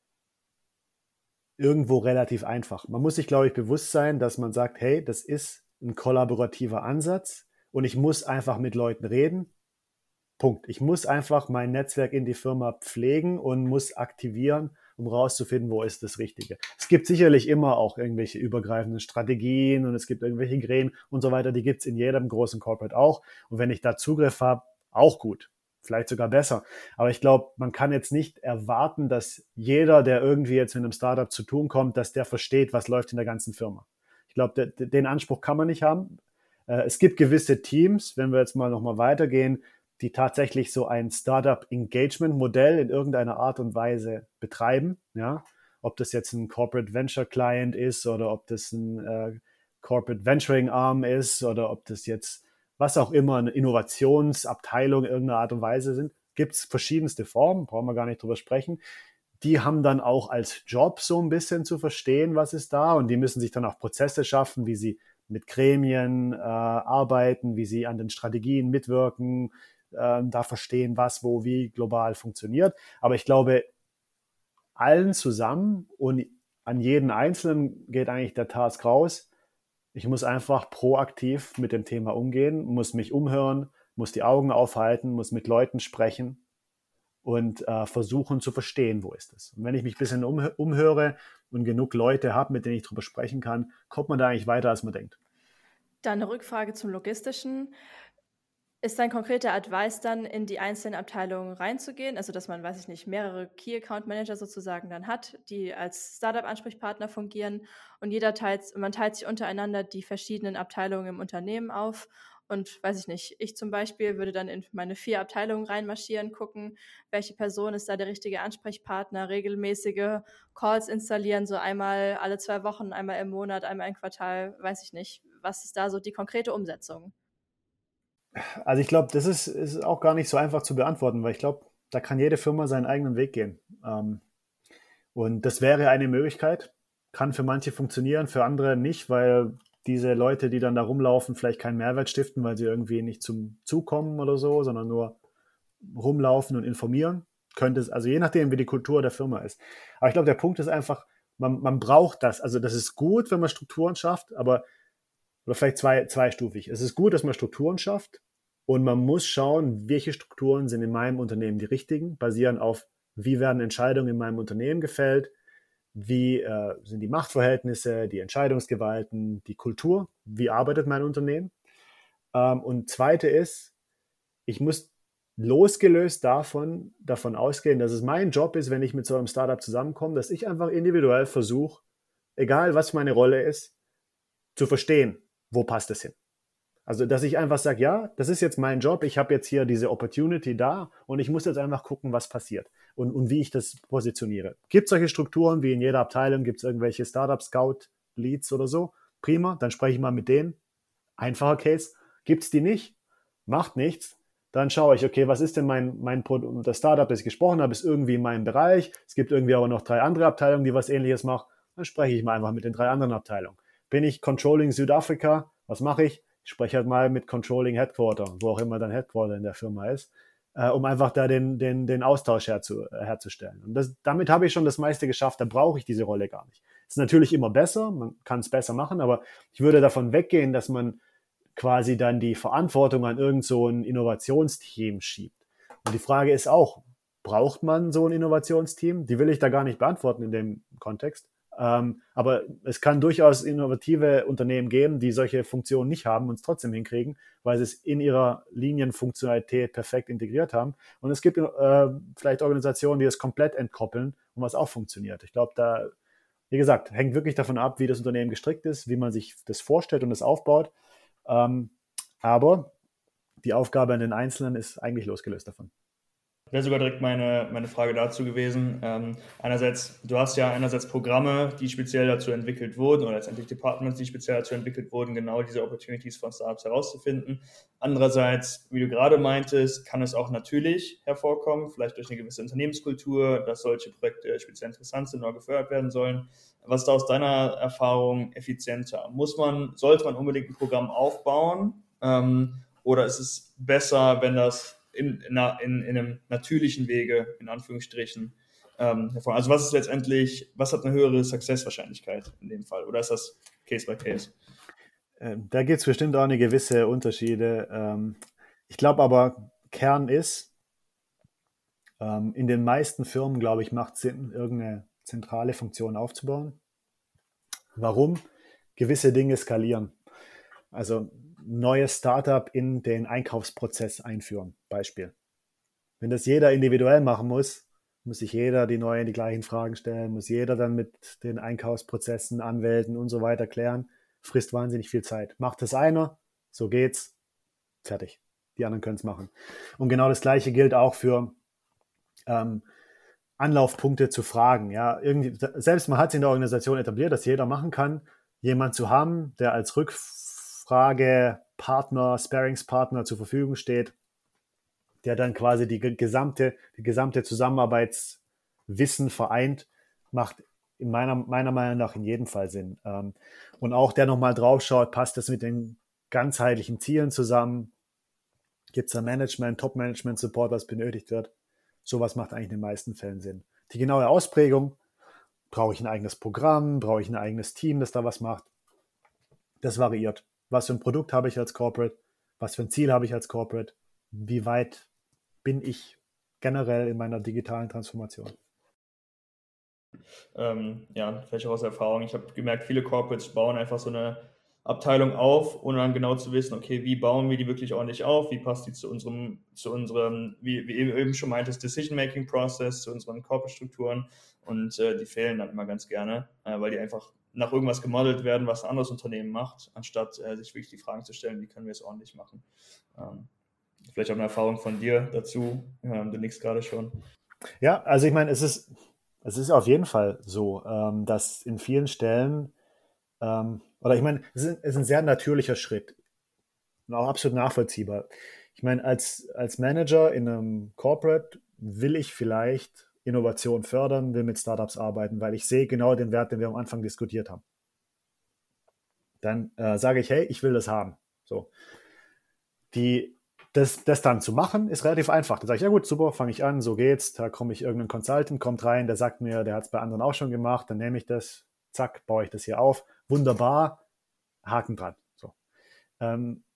irgendwo relativ einfach. Man muss sich, glaube ich, bewusst sein, dass man sagt, hey, das ist ein kollaborativer Ansatz und ich muss einfach mit Leuten reden. Punkt. Ich muss einfach mein Netzwerk in die Firma pflegen und muss aktivieren, um rauszufinden, wo ist das Richtige. Es gibt sicherlich immer auch irgendwelche übergreifenden Strategien und es gibt irgendwelche Gremien und so weiter, die gibt es in jedem großen Corporate auch. Und wenn ich da Zugriff habe, auch gut. Vielleicht sogar besser. Aber ich glaube, man kann jetzt nicht erwarten, dass jeder, der irgendwie jetzt mit einem Startup zu tun kommt, dass der versteht, was läuft in der ganzen Firma. Ich glaube, de- den Anspruch kann man nicht haben. Äh, Es gibt gewisse Teams, wenn wir jetzt mal nochmal weitergehen, die tatsächlich so ein Startup-Engagement-Modell in irgendeiner Art und Weise betreiben. Ja? Ob das jetzt ein Corporate Venture Client ist oder ob das ein äh, Corporate Venturing Arm ist oder ob das jetzt was auch immer, eine Innovationsabteilung in irgendeiner Art und Weise sind, gibt es verschiedenste Formen, brauchen wir gar nicht drüber sprechen. Die haben dann auch als Job so ein bisschen zu verstehen, was ist da und die müssen sich dann auch Prozesse schaffen, wie sie mit Gremien äh, arbeiten, wie sie an den Strategien mitwirken, äh, da verstehen, was, wo, wie global funktioniert. Aber ich glaube, allen zusammen und an jeden Einzelnen geht eigentlich der Task raus. Ich muss einfach proaktiv mit dem Thema umgehen, muss mich umhören, muss die Augen aufhalten, muss mit Leuten sprechen und äh, versuchen zu verstehen, wo ist es. Und wenn ich mich ein bisschen um, umhöre und genug Leute habe, mit denen ich darüber sprechen kann, kommt man da eigentlich weiter, als man denkt. Dann eine Rückfrage zum Logistischen. Ist dein konkreter Advice dann, in die einzelnen Abteilungen reinzugehen? Also, dass man, weiß ich nicht, mehrere Key Account Manager sozusagen dann hat, die als Startup-Ansprechpartner fungieren und jeder teilt, man teilt sich untereinander die verschiedenen Abteilungen im Unternehmen auf. Und weiß ich nicht, ich zum Beispiel würde dann in meine vier Abteilungen reinmarschieren, gucken, welche Person ist da der richtige Ansprechpartner, regelmäßige Calls installieren, so einmal alle zwei Wochen, einmal im Monat, einmal im Quartal, weiß ich nicht. Was ist da so die konkrete Umsetzung? Also ich glaube, das ist, ist auch gar nicht so einfach zu beantworten, weil ich glaube, da kann jede Firma seinen eigenen Weg gehen. Ähm, und das wäre eine Möglichkeit, kann für manche funktionieren, für andere nicht, weil diese Leute, die dann da rumlaufen, vielleicht keinen Mehrwert stiften, weil sie irgendwie nicht zum Zug kommen oder so, sondern nur rumlaufen und informieren. Könnte es, also je nachdem, wie die Kultur der Firma ist. Aber ich glaube, der Punkt ist einfach, man, man braucht das. Also das ist gut, wenn man Strukturen schafft, aber oder vielleicht zwei, zweistufig. Es ist gut, dass man Strukturen schafft und man muss schauen, welche Strukturen sind in meinem Unternehmen die richtigen, basieren auf, wie werden Entscheidungen in meinem Unternehmen gefällt, wie äh, sind die Machtverhältnisse, die Entscheidungsgewalten, die Kultur, wie arbeitet mein Unternehmen. Ähm, und zweite ist, ich muss losgelöst davon, davon ausgehen, dass es mein Job ist, wenn ich mit so einem Startup zusammenkomme, dass ich einfach individuell versuche, egal was meine Rolle ist, zu verstehen, wo passt es hin. Also, dass ich einfach sage, ja, das ist jetzt mein Job, ich habe jetzt hier diese Opportunity da und ich muss jetzt einfach gucken, was passiert und, und wie ich das positioniere. Gibt es solche Strukturen, wie in jeder Abteilung, gibt es irgendwelche Startup-Scout-Leads oder so? Prima, dann spreche ich mal mit denen. Einfacher Case. Gibt es die nicht? Macht nichts. Dann schaue ich, okay, was ist denn mein, mein Produkt? Das Startup, das ich gesprochen habe, ist irgendwie in meinem Bereich. Es gibt irgendwie aber noch drei andere Abteilungen, die was Ähnliches machen. Dann spreche ich mal einfach mit den drei anderen Abteilungen. Bin ich Controlling Südafrika? Was mache ich? Ich spreche halt mal mit Controlling Headquarter, wo auch immer dein Headquarter in der Firma ist, äh, um einfach da den, den, den Austausch herzu, äh, herzustellen. Und das, damit habe ich schon das meiste geschafft, da brauche ich diese Rolle gar nicht. Ist natürlich immer besser, man kann es besser machen, aber ich würde davon weggehen, dass man quasi dann die Verantwortung an irgend so ein Innovationsteam schiebt. Und die Frage ist auch, braucht man so ein Innovationsteam? Die will ich da gar nicht beantworten in dem Kontext. Ähm, aber es kann durchaus innovative Unternehmen geben, die solche Funktionen nicht haben und es trotzdem hinkriegen, weil sie es in ihrer Linienfunktionalität perfekt integriert haben. Und es gibt äh, vielleicht Organisationen, die es komplett entkoppeln und was auch funktioniert. Ich glaube, da, wie gesagt, hängt wirklich davon ab, wie das Unternehmen gestrickt ist, wie man sich das vorstellt und das aufbaut. Ähm, aber die Aufgabe an den Einzelnen ist eigentlich losgelöst davon. Wäre sogar direkt meine, meine Frage dazu gewesen. Ähm, einerseits, du hast ja einerseits Programme, die speziell dazu entwickelt wurden, oder letztendlich Departments, die speziell dazu entwickelt wurden, genau diese Opportunities von Startups herauszufinden. Andererseits, wie du gerade meintest, kann es auch natürlich hervorkommen, vielleicht durch eine gewisse Unternehmenskultur, dass solche Projekte speziell interessant sind oder gefördert werden sollen. Was ist da aus deiner Erfahrung effizienter? Muss man, sollte man unbedingt ein Programm aufbauen? Ähm, oder ist es besser, wenn das In, in, in, in einem natürlichen Wege, in Anführungsstrichen, ähm, hervor. Also was ist letztendlich, was hat eine höhere Success-Wahrscheinlichkeit in dem Fall? Oder ist das Case by Case? Ähm, da gibt es bestimmt auch eine gewisse Unterschiede. Ähm, ich glaube aber, Kern ist, ähm, in den meisten Firmen, glaube ich, macht es Sinn, irgendeine zentrale Funktion aufzubauen. Warum? Gewisse Dinge skalieren. Also neues Startup in den Einkaufsprozess einführen, Beispiel. Wenn das jeder individuell machen muss, muss sich jeder die neuen, die gleichen Fragen stellen, muss jeder dann mit den Einkaufsprozessen, Anwälten und so weiter klären, frisst wahnsinnig viel Zeit. Macht das einer, so geht's, fertig. Die anderen können es machen. Und genau das Gleiche gilt auch für ähm, Anlaufpunkte zu fragen. Ja, irgendwie, selbst man hat es in der Organisation etabliert, dass jeder machen kann, jemand zu haben, der als Rückfragepartner, Sparingspartner zur Verfügung steht, der dann quasi die gesamte, die gesamte Zusammenarbeitswissen vereint, macht in meiner, meiner Meinung nach in jedem Fall Sinn. Und auch der nochmal drauf schaut, passt das mit den ganzheitlichen Zielen zusammen? Gibt es da Management, Top-Management-Support, was benötigt wird? Sowas macht eigentlich in den meisten Fällen Sinn. Die genaue Ausprägung, brauche ich ein eigenes Programm, brauche ich ein eigenes Team, das da was macht? Das variiert. Was für ein Produkt habe ich als Corporate? Was für ein Ziel habe ich als Corporate? Wie weit bin ich generell in meiner digitalen Transformation? Ähm, ja, vielleicht auch aus Erfahrung. Ich habe gemerkt, viele Corporates bauen einfach so eine Abteilung auf, ohne dann genau zu wissen, okay, wie bauen wir die wirklich ordentlich auf, wie passt die zu unserem, zu unserem, wie, wie eben schon meintest, Decision-Making-Process, zu unseren Corporate-Strukturen, und äh, die fehlen dann immer ganz gerne, äh, weil die einfach nach irgendwas gemodelt werden, was ein anderes Unternehmen macht, anstatt äh, sich wirklich die Fragen zu stellen, wie können wir es ordentlich machen. Ähm, vielleicht auch eine Erfahrung von dir dazu, ähm, du nickst gerade schon. Ja, also ich meine, es ist, es ist auf jeden Fall so, ähm, dass in vielen Stellen ähm, oder ich meine, es ist, es ist ein sehr natürlicher Schritt und auch absolut nachvollziehbar. Ich meine, als, als Manager in einem Corporate will ich vielleicht Innovation fördern, will mit Startups arbeiten, weil ich sehe genau den Wert, den wir am Anfang diskutiert haben. Dann äh, sage ich, hey, ich will das haben. So. Die, das, das dann zu machen, ist relativ einfach. Dann sage ich, ja gut, super, fange ich an, so geht's. Da komme ich, irgendein Consultant kommt rein, der sagt mir, der hat es bei anderen auch schon gemacht, dann nehme ich das, zack, baue ich das hier auf. Wunderbar, Haken dran. So. Ähm,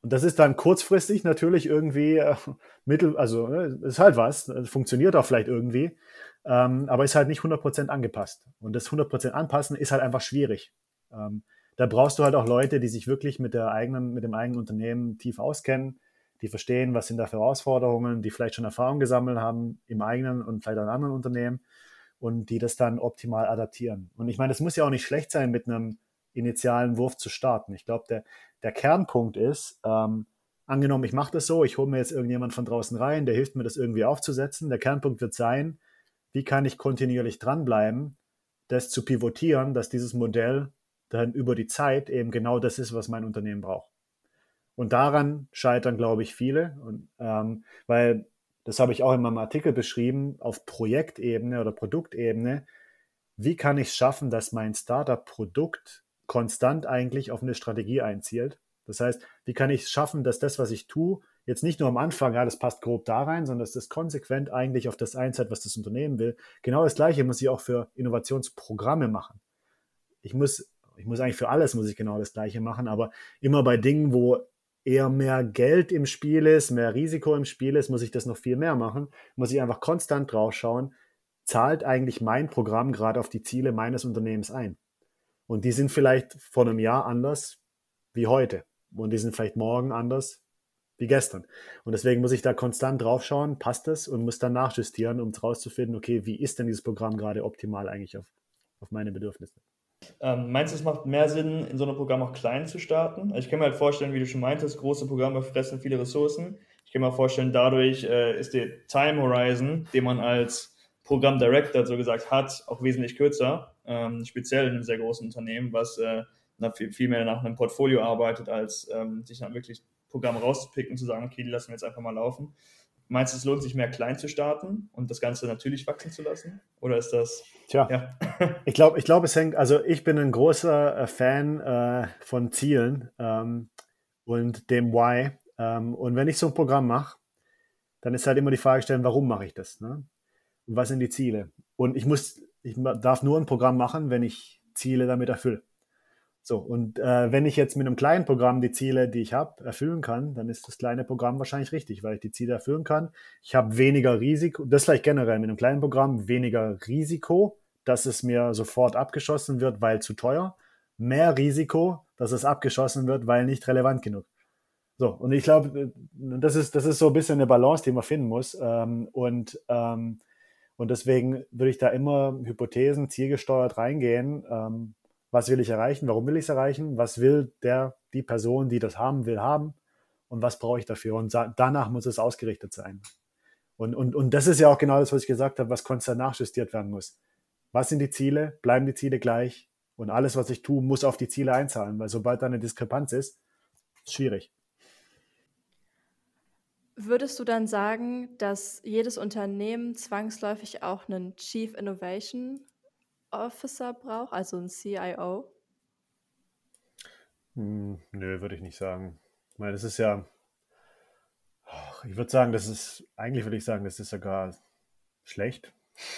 Und das ist dann kurzfristig natürlich irgendwie äh, mittel, also äh, ist halt was, äh, funktioniert auch vielleicht irgendwie, ähm, aber ist halt nicht hundert Prozent angepasst. Und das hundert Prozent anpassen ist halt einfach schwierig. Ähm, da brauchst du halt auch Leute, die sich wirklich mit der eigenen, mit dem eigenen Unternehmen tief auskennen, die verstehen, was sind da für Herausforderungen, die vielleicht schon Erfahrung gesammelt haben im eigenen und vielleicht auch in anderen Unternehmen und die das dann optimal adaptieren. Und ich meine, es muss ja auch nicht schlecht sein, mit einem initialen Wurf zu starten. Ich glaube, der, der Kernpunkt ist, ähm, angenommen, ich mache das so, ich hole mir jetzt irgendjemand von draußen rein, der hilft mir, das irgendwie aufzusetzen. Der Kernpunkt wird sein, wie kann ich kontinuierlich dranbleiben, das zu pivotieren, dass dieses Modell dann über die Zeit eben genau das ist, was mein Unternehmen braucht. Und daran scheitern, glaube ich, viele, und, ähm, weil das habe ich auch in meinem Artikel beschrieben, auf Projektebene oder Produktebene, wie kann ich es schaffen, dass mein Startup-Produkt konstant eigentlich auf eine Strategie einzielt. Das heißt, wie kann ich es schaffen, dass das, was ich tue, jetzt nicht nur am Anfang, ja, das passt grob da rein, sondern dass das konsequent eigentlich auf das einzahlt, was das Unternehmen will. Genau das Gleiche muss ich auch für Innovationsprogramme machen. Ich muss, ich muss eigentlich für alles muss ich genau das Gleiche machen, aber immer bei Dingen, wo eher mehr Geld im Spiel ist, mehr Risiko im Spiel ist, muss ich das noch viel mehr machen. Muss ich einfach konstant drauf schauen, zahlt eigentlich mein Programm gerade auf die Ziele meines Unternehmens ein. Und die sind vielleicht vor einem Jahr anders wie heute. Und die sind vielleicht morgen anders wie gestern. Und deswegen muss ich da konstant drauf schauen, passt das, und muss dann nachjustieren, um herauszufinden, okay, wie ist denn dieses Programm gerade optimal eigentlich auf, auf meine Bedürfnisse. Ähm, meinst du, es macht mehr Sinn, in so einem Programm auch klein zu starten? Ich kann mir halt vorstellen, wie du schon meintest, große Programme fressen viele Ressourcen. Ich kann mir vorstellen, dadurch äh, ist der Time Horizon, den man als Programmdirector so gesagt hat, auch wesentlich kürzer, ähm, speziell in einem sehr großen Unternehmen, was äh, viel, viel mehr nach einem Portfolio arbeitet, als ähm, sich dann wirklich Programme rauszupicken und zu sagen, okay, die lassen wir jetzt einfach mal laufen. Meinst du, es lohnt sich mehr klein zu starten und das Ganze natürlich wachsen zu lassen? Oder ist das... Tja, ja. ich glaube, ich glaube, es hängt, also ich bin ein großer äh, Fan äh, von Zielen ähm, und dem Why. Ähm, und wenn ich so ein Programm mache, dann ist halt immer die Frage stellen, warum mache ich das? Ne? Und was sind die Ziele? Und ich muss, ich darf nur ein Programm machen, wenn ich Ziele damit erfülle. So, und äh, wenn ich jetzt mit einem kleinen Programm die Ziele, die ich habe, erfüllen kann, dann ist das kleine Programm wahrscheinlich richtig, weil ich die Ziele erfüllen kann. Ich habe weniger Risiko, das vielleicht generell mit einem kleinen Programm, weniger Risiko, dass es mir sofort abgeschossen wird, weil zu teuer. Mehr Risiko, dass es abgeschossen wird, weil nicht relevant genug. So, und ich glaube, das ist, das ist so ein bisschen eine Balance, die man finden muss. Ähm, und, ähm, und deswegen würde ich da immer Hypothesen zielgesteuert reingehen. Ähm, was will ich erreichen? Warum will ich es erreichen? Was will der, die Person, die das haben will, haben? Und was brauche ich dafür? Und danach muss es ausgerichtet sein. Und, und, und das ist ja auch genau das, was ich gesagt habe, was konstant nachjustiert werden muss. Was sind die Ziele? Bleiben die Ziele gleich? Und alles, was ich tue, muss auf die Ziele einzahlen, weil sobald da eine Diskrepanz ist, ist es schwierig. Würdest du dann sagen, dass jedes Unternehmen zwangsläufig auch einen Chief Innovation Officer braucht, also einen C I O? Hm, nö, würde ich nicht sagen. Ich meine, das ist ja, ich würde sagen, das ist, eigentlich würde ich sagen, das ist sogar schlecht.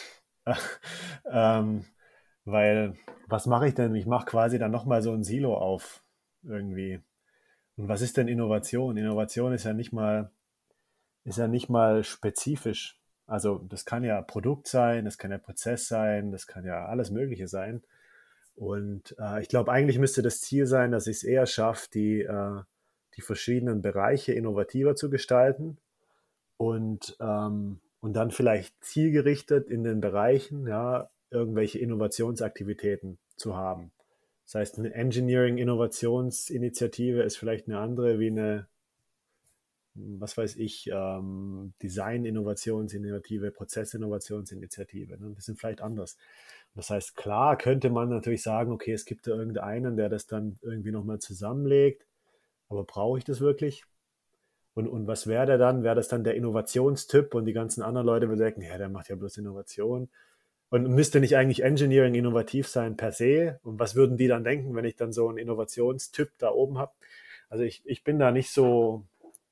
ähm, weil, was mache ich denn? Ich mache quasi dann nochmal so ein Silo auf irgendwie. Und was ist denn Innovation? Innovation ist ja nicht mal, ist ja nicht mal spezifisch. Also das kann ja Produkt sein, das kann ja Prozess sein, das kann ja alles Mögliche sein. Und äh, ich glaube, eigentlich müsste das Ziel sein, dass ich es eher schaffe, die, äh, die verschiedenen Bereiche innovativer zu gestalten und, ähm, und dann vielleicht zielgerichtet in den Bereichen, ja, irgendwelche Innovationsaktivitäten zu haben. Das heißt, eine Engineering-Innovationsinitiative ist vielleicht eine andere wie eine, was weiß ich, ähm, Design-Innovationsinitiative, Prozessinnovationsinitiative. Ne? Die sind vielleicht anders. Das heißt, klar könnte man natürlich sagen, okay, es gibt da irgendeinen, der das dann irgendwie nochmal zusammenlegt, aber brauche ich das wirklich? Und, und was wäre der dann? Wäre das dann der Innovationstyp und die ganzen anderen Leute würden denken, ja, der macht ja bloß Innovation. Und müsste nicht eigentlich Engineering innovativ sein per se? Und was würden die dann denken, wenn ich dann so einen Innovationstyp da oben habe? Also ich, ich bin da nicht so,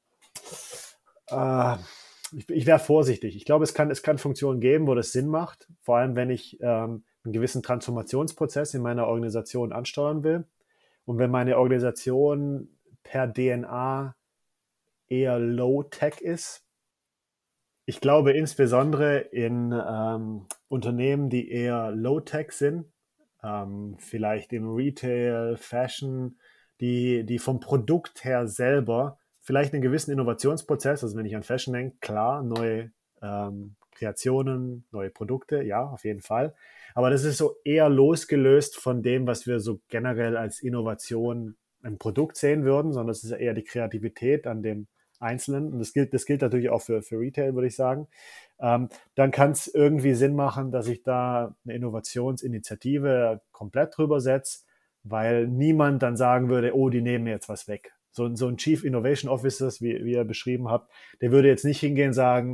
äh, ich, ich wäre vorsichtig. Ich glaube, es kann, es kann Funktionen geben, wo das Sinn macht, vor allem wenn ich ähm, einen gewissen Transformationsprozess in meiner Organisation ansteuern will. Und wenn meine Organisation per D N A eher Low-Tech ist. Ich glaube insbesondere in ähm, Unternehmen, die eher Low-Tech sind, ähm, vielleicht im Retail, Fashion, die, die vom Produkt her selber vielleicht einen gewissen Innovationsprozess, also wenn ich an Fashion denke, klar, neue ähm, Kreationen, neue Produkte, ja, auf jeden Fall. Aber das ist so eher losgelöst von dem, was wir so generell als Innovation im Produkt sehen würden, sondern es ist eher die Kreativität an dem Einzelnen. Und das gilt, das gilt natürlich auch für, für Retail, würde ich sagen. Ähm, dann kann es irgendwie Sinn machen, dass ich da eine Innovationsinitiative komplett drüber setze, weil niemand dann sagen würde, oh, die nehmen mir jetzt was weg. So, so ein Chief Innovation Officer, wie, wie ihr beschrieben habt, der würde jetzt nicht hingehen und sagen,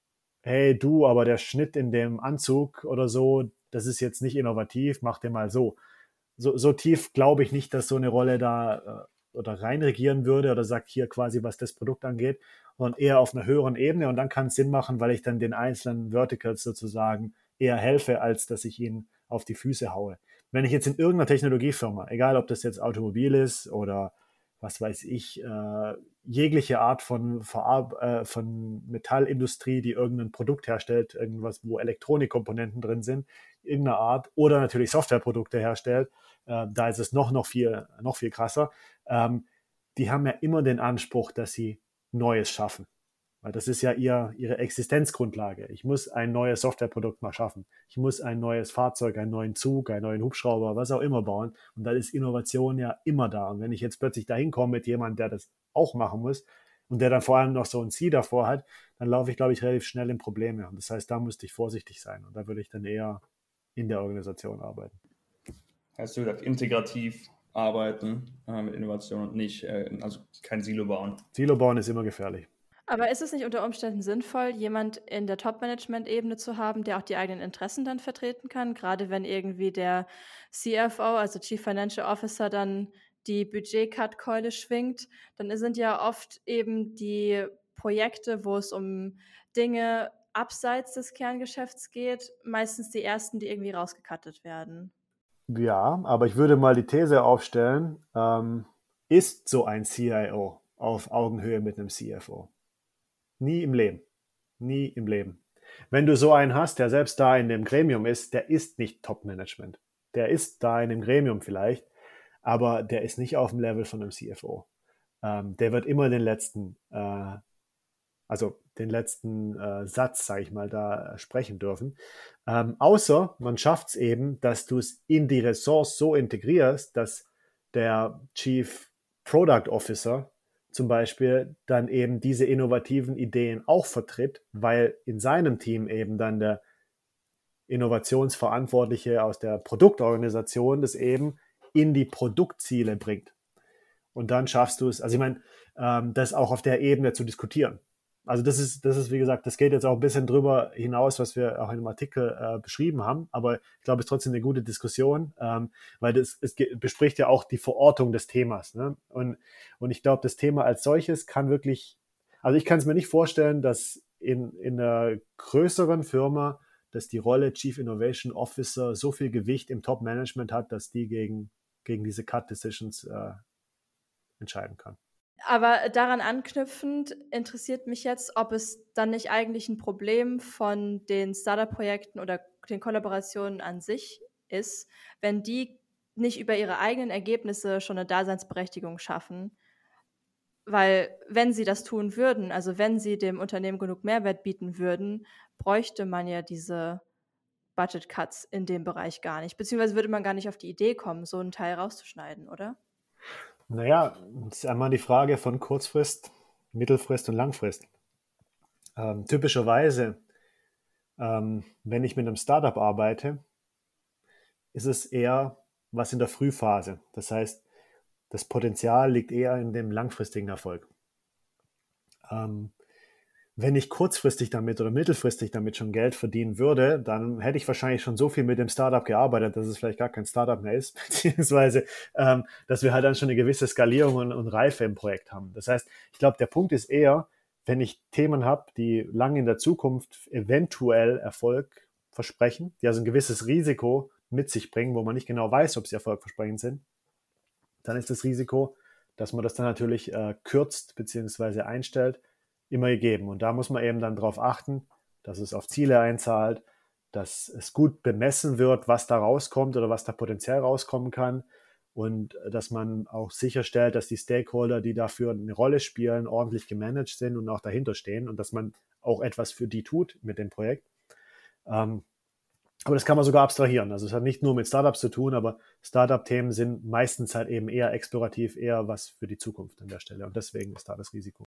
hey du, aber der Schnitt in dem Anzug oder so, das ist jetzt nicht innovativ, mach den mal so. So, so tief glaube ich nicht, dass so eine Rolle da äh, oder reinregieren würde oder sagt hier quasi, was das Produkt angeht, sondern eher auf einer höheren Ebene und dann kann es Sinn machen, weil ich dann den einzelnen Verticals sozusagen eher helfe, als dass ich ihnen auf die Füße haue. Wenn ich jetzt in irgendeiner Technologiefirma, egal ob das jetzt Automobil ist oder was weiß ich, äh, jegliche Art von, Verarb- äh, von Metallindustrie, die irgendein Produkt herstellt, irgendwas, wo Elektronikkomponenten drin sind, irgendeiner Art, oder natürlich Softwareprodukte herstellt, äh, da ist es noch, noch, viel, noch viel krasser. Ähm, die haben ja immer den Anspruch, dass sie Neues schaffen. Weil das ist ja ihr, ihre Existenzgrundlage. Ich muss ein neues Softwareprodukt mal schaffen. Ich muss ein neues Fahrzeug, einen neuen Zug, einen neuen Hubschrauber, was auch immer bauen. Und da ist Innovation ja immer da. Und wenn ich jetzt plötzlich dahin komme mit jemandem, der das auch machen muss und der dann vor allem noch so ein Ziel davor hat, dann laufe ich, glaube ich, relativ schnell in Probleme. Und das heißt, da müsste ich vorsichtig sein. Und da würde ich dann eher in der Organisation arbeiten. Hast du gesagt, integrativ arbeiten äh, mit Innovation und nicht, äh, also kein Silo bauen. Silo bauen ist immer gefährlich. Aber ist es nicht unter Umständen sinnvoll, jemand in der Top-Management-Ebene zu haben, der auch die eigenen Interessen dann vertreten kann? Gerade wenn irgendwie der C F O, also Chief Financial Officer, dann die Budget-Cut-Keule schwingt, dann sind ja oft eben die Projekte, wo es um Dinge abseits des Kerngeschäfts geht, meistens die ersten, die irgendwie rausgekattet werden. Ja, aber ich würde mal die These aufstellen, ähm, ist so ein C I O auf Augenhöhe mit einem C F O? Nie im Leben. Nie im Leben. Wenn du so einen hast, der selbst da in dem Gremium ist, der ist nicht Top-Management. Der ist da in dem Gremium vielleicht, aber der ist nicht auf dem Level von einem C F O. Ähm, der wird immer den letzten, äh, also den letzten äh, Satz, sage ich mal, da sprechen dürfen. Ähm, außer man schafft es eben, dass du es in die Ressource so integrierst, dass der Chief Product Officer zum Beispiel dann eben diese innovativen Ideen auch vertritt, weil in seinem Team eben dann der Innovationsverantwortliche aus der Produktorganisation das eben in die Produktziele bringt. Und dann schaffst du es, also ich meine, ähm, das auch auf der Ebene zu diskutieren. Also das ist, das ist, wie gesagt, das geht jetzt auch ein bisschen drüber hinaus, was wir auch in dem Artikel äh, beschrieben haben, aber ich glaube, es ist trotzdem eine gute Diskussion, ähm, weil das, es bespricht ja auch die Verortung des Themas. Ne? Und, und ich glaube, das Thema als solches kann wirklich, also ich kann es mir nicht vorstellen, dass in, in einer größeren Firma, dass die Rolle Chief Innovation Officer so viel Gewicht im Top-Management hat, dass die gegen, gegen diese Cut-Decisions äh, entscheiden kann. Aber daran anknüpfend interessiert mich jetzt, ob es dann nicht eigentlich ein Problem von den Startup-Projekten oder den Kollaborationen an sich ist, wenn die nicht über ihre eigenen Ergebnisse schon eine Daseinsberechtigung schaffen. Weil wenn sie das tun würden, also wenn sie dem Unternehmen genug Mehrwert bieten würden, bräuchte man ja diese Budget Cuts in dem Bereich gar nicht. Beziehungsweise würde man gar nicht auf die Idee kommen, so einen Teil rauszuschneiden, oder? Naja, das ist einmal die Frage von Kurzfrist, Mittelfrist und Langfrist. Ähm, typischerweise, ähm, wenn ich mit einem Startup arbeite, ist es eher was in der Frühphase. Das heißt, das Potenzial liegt eher in dem langfristigen Erfolg. Ähm, wenn ich kurzfristig damit oder mittelfristig damit schon Geld verdienen würde, dann hätte ich wahrscheinlich schon so viel mit dem Startup gearbeitet, dass es vielleicht gar kein Startup mehr ist, beziehungsweise, ähm, dass wir halt dann schon eine gewisse Skalierung und, und Reife im Projekt haben. Das heißt, ich glaube, der Punkt ist eher, wenn ich Themen habe, die lang in der Zukunft eventuell Erfolg versprechen, die also ein gewisses Risiko mit sich bringen, wo man nicht genau weiß, ob sie erfolgversprechend sind, dann ist das Risiko dass man das dann natürlich äh, kürzt bzw. einstellt, immer gegeben. Und da muss man eben dann darauf achten, dass es auf Ziele einzahlt, dass es gut bemessen wird, was da rauskommt oder was da potenziell rauskommen kann und dass man auch sicherstellt, dass die Stakeholder, die dafür eine Rolle spielen, ordentlich gemanagt sind und auch dahinter stehen und dass man auch etwas für die tut mit dem Projekt. Ähm, aber das kann man sogar abstrahieren. Also es hat nicht nur mit Startups zu tun, aber Startup-Themen sind meistens halt eben eher explorativ, eher was für die Zukunft an der Stelle. Und deswegen ist da das Risiko.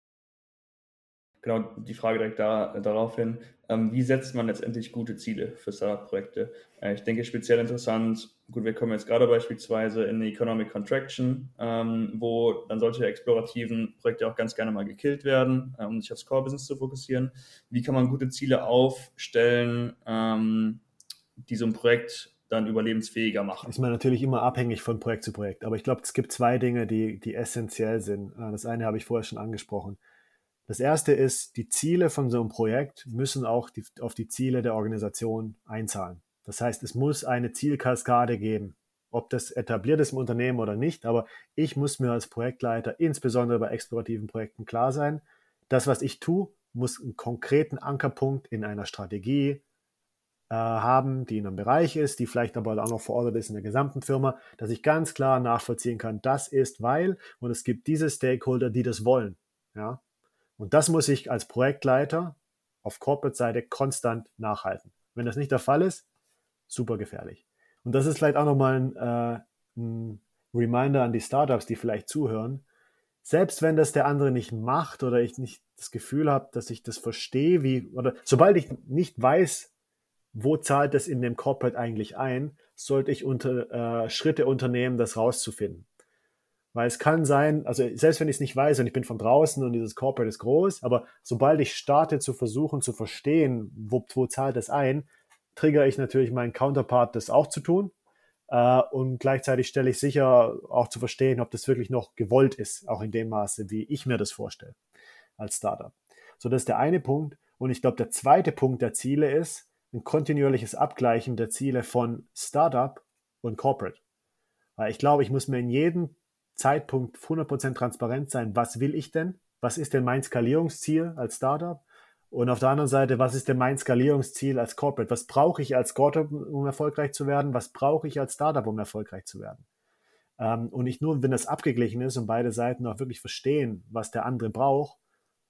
Genau, die Frage direkt da, darauf hin, ähm, wie setzt man letztendlich gute Ziele für Startup-Projekte? Äh, ich denke, speziell interessant, gut, wir kommen jetzt gerade beispielsweise in die Economic Contraction, ähm, wo dann solche explorativen Projekte auch ganz gerne mal gekillt werden, äh, um sich aufs Core-Business zu fokussieren. Wie kann man gute Ziele aufstellen, ähm, die so ein Projekt dann überlebensfähiger machen? Ist man natürlich immer abhängig von Projekt zu Projekt. Aber ich glaube, es gibt zwei Dinge, die, die essentiell sind. Das eine habe ich vorher schon angesprochen. Das erste ist, die Ziele von so einem Projekt müssen auch die, auf die Ziele der Organisation einzahlen. Das heißt, es muss eine Zielkaskade geben, ob das etabliert ist im Unternehmen oder nicht. Aber ich muss mir als Projektleiter, insbesondere bei explorativen Projekten, klar sein, das, was ich tue, muss einen konkreten Ankerpunkt in einer Strategie äh, haben, die in einem Bereich ist, die vielleicht aber auch noch verortet ist in der gesamten Firma, dass ich ganz klar nachvollziehen kann, das ist weil, und es gibt diese Stakeholder, die das wollen. Ja? Und das muss ich als Projektleiter auf Corporate-Seite konstant nachhalten. Wenn das nicht der Fall ist, super gefährlich. Und das ist vielleicht auch nochmal ein, äh, ein Reminder an die Startups, die vielleicht zuhören. Selbst wenn das der andere nicht macht oder ich nicht das Gefühl habe, dass ich das verstehe, wie, oder sobald ich nicht weiß, wo zahlt das in dem Corporate eigentlich ein, sollte ich unter, äh, Schritte unternehmen, das rauszufinden. Weil es kann sein, also selbst wenn ich es nicht weiß und ich bin von draußen und dieses Corporate ist groß, aber sobald ich starte zu versuchen zu verstehen, wo, wo zahlt es ein, triggere ich natürlich meinen Counterpart, das auch zu tun. Äh, und gleichzeitig stelle ich sicher, auch zu verstehen, ob das wirklich noch gewollt ist, auch in dem Maße, wie ich mir das vorstelle als Startup. So, das ist der eine Punkt. Und ich glaube, der zweite Punkt der Ziele ist ein kontinuierliches Abgleichen der Ziele von Startup und Corporate. Weil ich glaube, ich muss mir in jedem Zeitpunkt hundert Prozent transparent sein, was will ich denn? Was ist denn mein Skalierungsziel als Startup? Und auf der anderen Seite, was ist denn mein Skalierungsziel als Corporate? Was brauche ich als Corporate, um erfolgreich zu werden? Was brauche ich als Startup, um erfolgreich zu werden? Ähm, und nicht nur, wenn das abgeglichen ist und beide Seiten auch wirklich verstehen, was der andere braucht,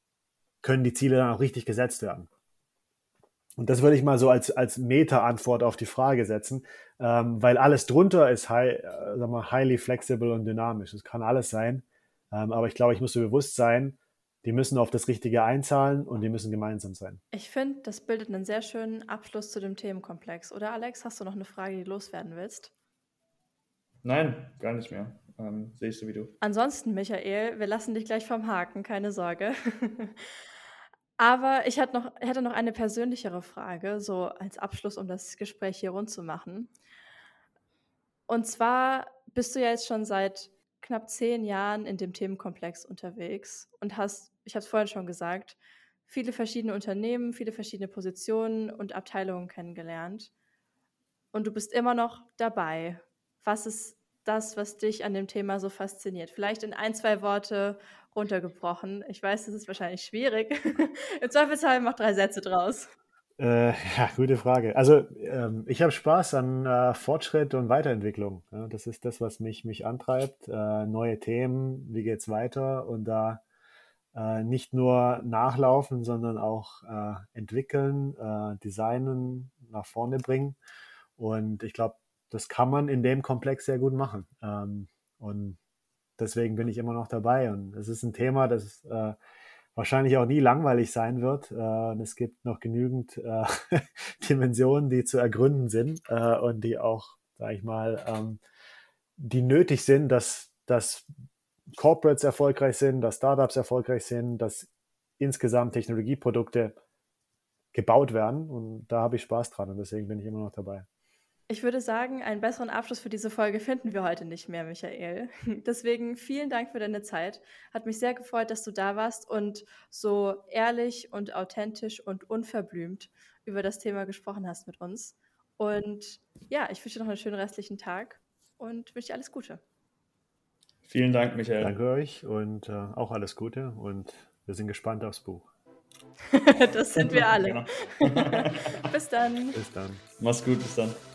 können die Ziele dann auch richtig gesetzt werden. Und das würde ich mal so als, als Meta-Antwort auf die Frage setzen, ähm, weil alles drunter ist high, äh, sag mal, highly flexible und dynamisch. Das kann alles sein, ähm, aber ich glaube, ich muss mir bewusst sein, die müssen auf das Richtige einzahlen und die müssen gemeinsam sein. Ich finde, das bildet einen sehr schönen Abschluss zu dem Themenkomplex. Oder Alex, hast du noch eine Frage, die du loswerden willst? Nein, gar nicht mehr. Ähm, sehe ich so wie du. Ansonsten, Michael, wir lassen dich gleich vom Haken, keine Sorge. Aber ich hatte noch, hätte noch eine persönlichere Frage, so als Abschluss, um das Gespräch hier rund zu machen. Und zwar bist du ja jetzt schon seit knapp zehn Jahren in dem Themenkomplex unterwegs und hast, ich habe es vorhin schon gesagt, viele verschiedene Unternehmen, viele verschiedene Positionen und Abteilungen kennengelernt. Und du bist immer noch dabei. Was ist das, was dich an dem Thema so fasziniert? Vielleicht in ein, zwei Worte runtergebrochen. Ich weiß, das ist wahrscheinlich schwierig. Im Zweifelsfall mach drei Sätze draus. Äh, ja, gute Frage. Also ähm, ich habe Spaß an äh, Fortschritt und Weiterentwicklung. Ja, das ist das, was mich, mich antreibt. Äh, neue Themen, wie geht's weiter? Und da äh, nicht nur nachlaufen, sondern auch äh, entwickeln, äh, designen, nach vorne bringen. Und ich glaube, das kann man in dem Komplex sehr gut machen. Ähm, und deswegen bin ich immer noch dabei. Und es ist ein Thema, das äh, wahrscheinlich auch nie langweilig sein wird. Äh, und es gibt noch genügend äh, Dimensionen, die zu ergründen sind äh, und die auch, sage ich mal, ähm, die nötig sind, dass, dass Corporates erfolgreich sind, dass Startups erfolgreich sind, dass insgesamt Technologieprodukte gebaut werden. Und da habe ich Spaß dran und deswegen bin ich immer noch dabei. Ich würde sagen, einen besseren Abschluss für diese Folge finden wir heute nicht mehr, Michael. Deswegen vielen Dank für deine Zeit. Hat mich sehr gefreut, dass du da warst und so ehrlich und authentisch und unverblümt über das Thema gesprochen hast mit uns. Und ja, ich wünsche dir noch einen schönen restlichen Tag und wünsche dir alles Gute. Vielen Dank, Michael. Danke euch und äh, auch alles Gute und wir sind gespannt aufs Buch. Das sind wir alle. Genau. Bis dann. Bis dann. Mach's gut, bis dann.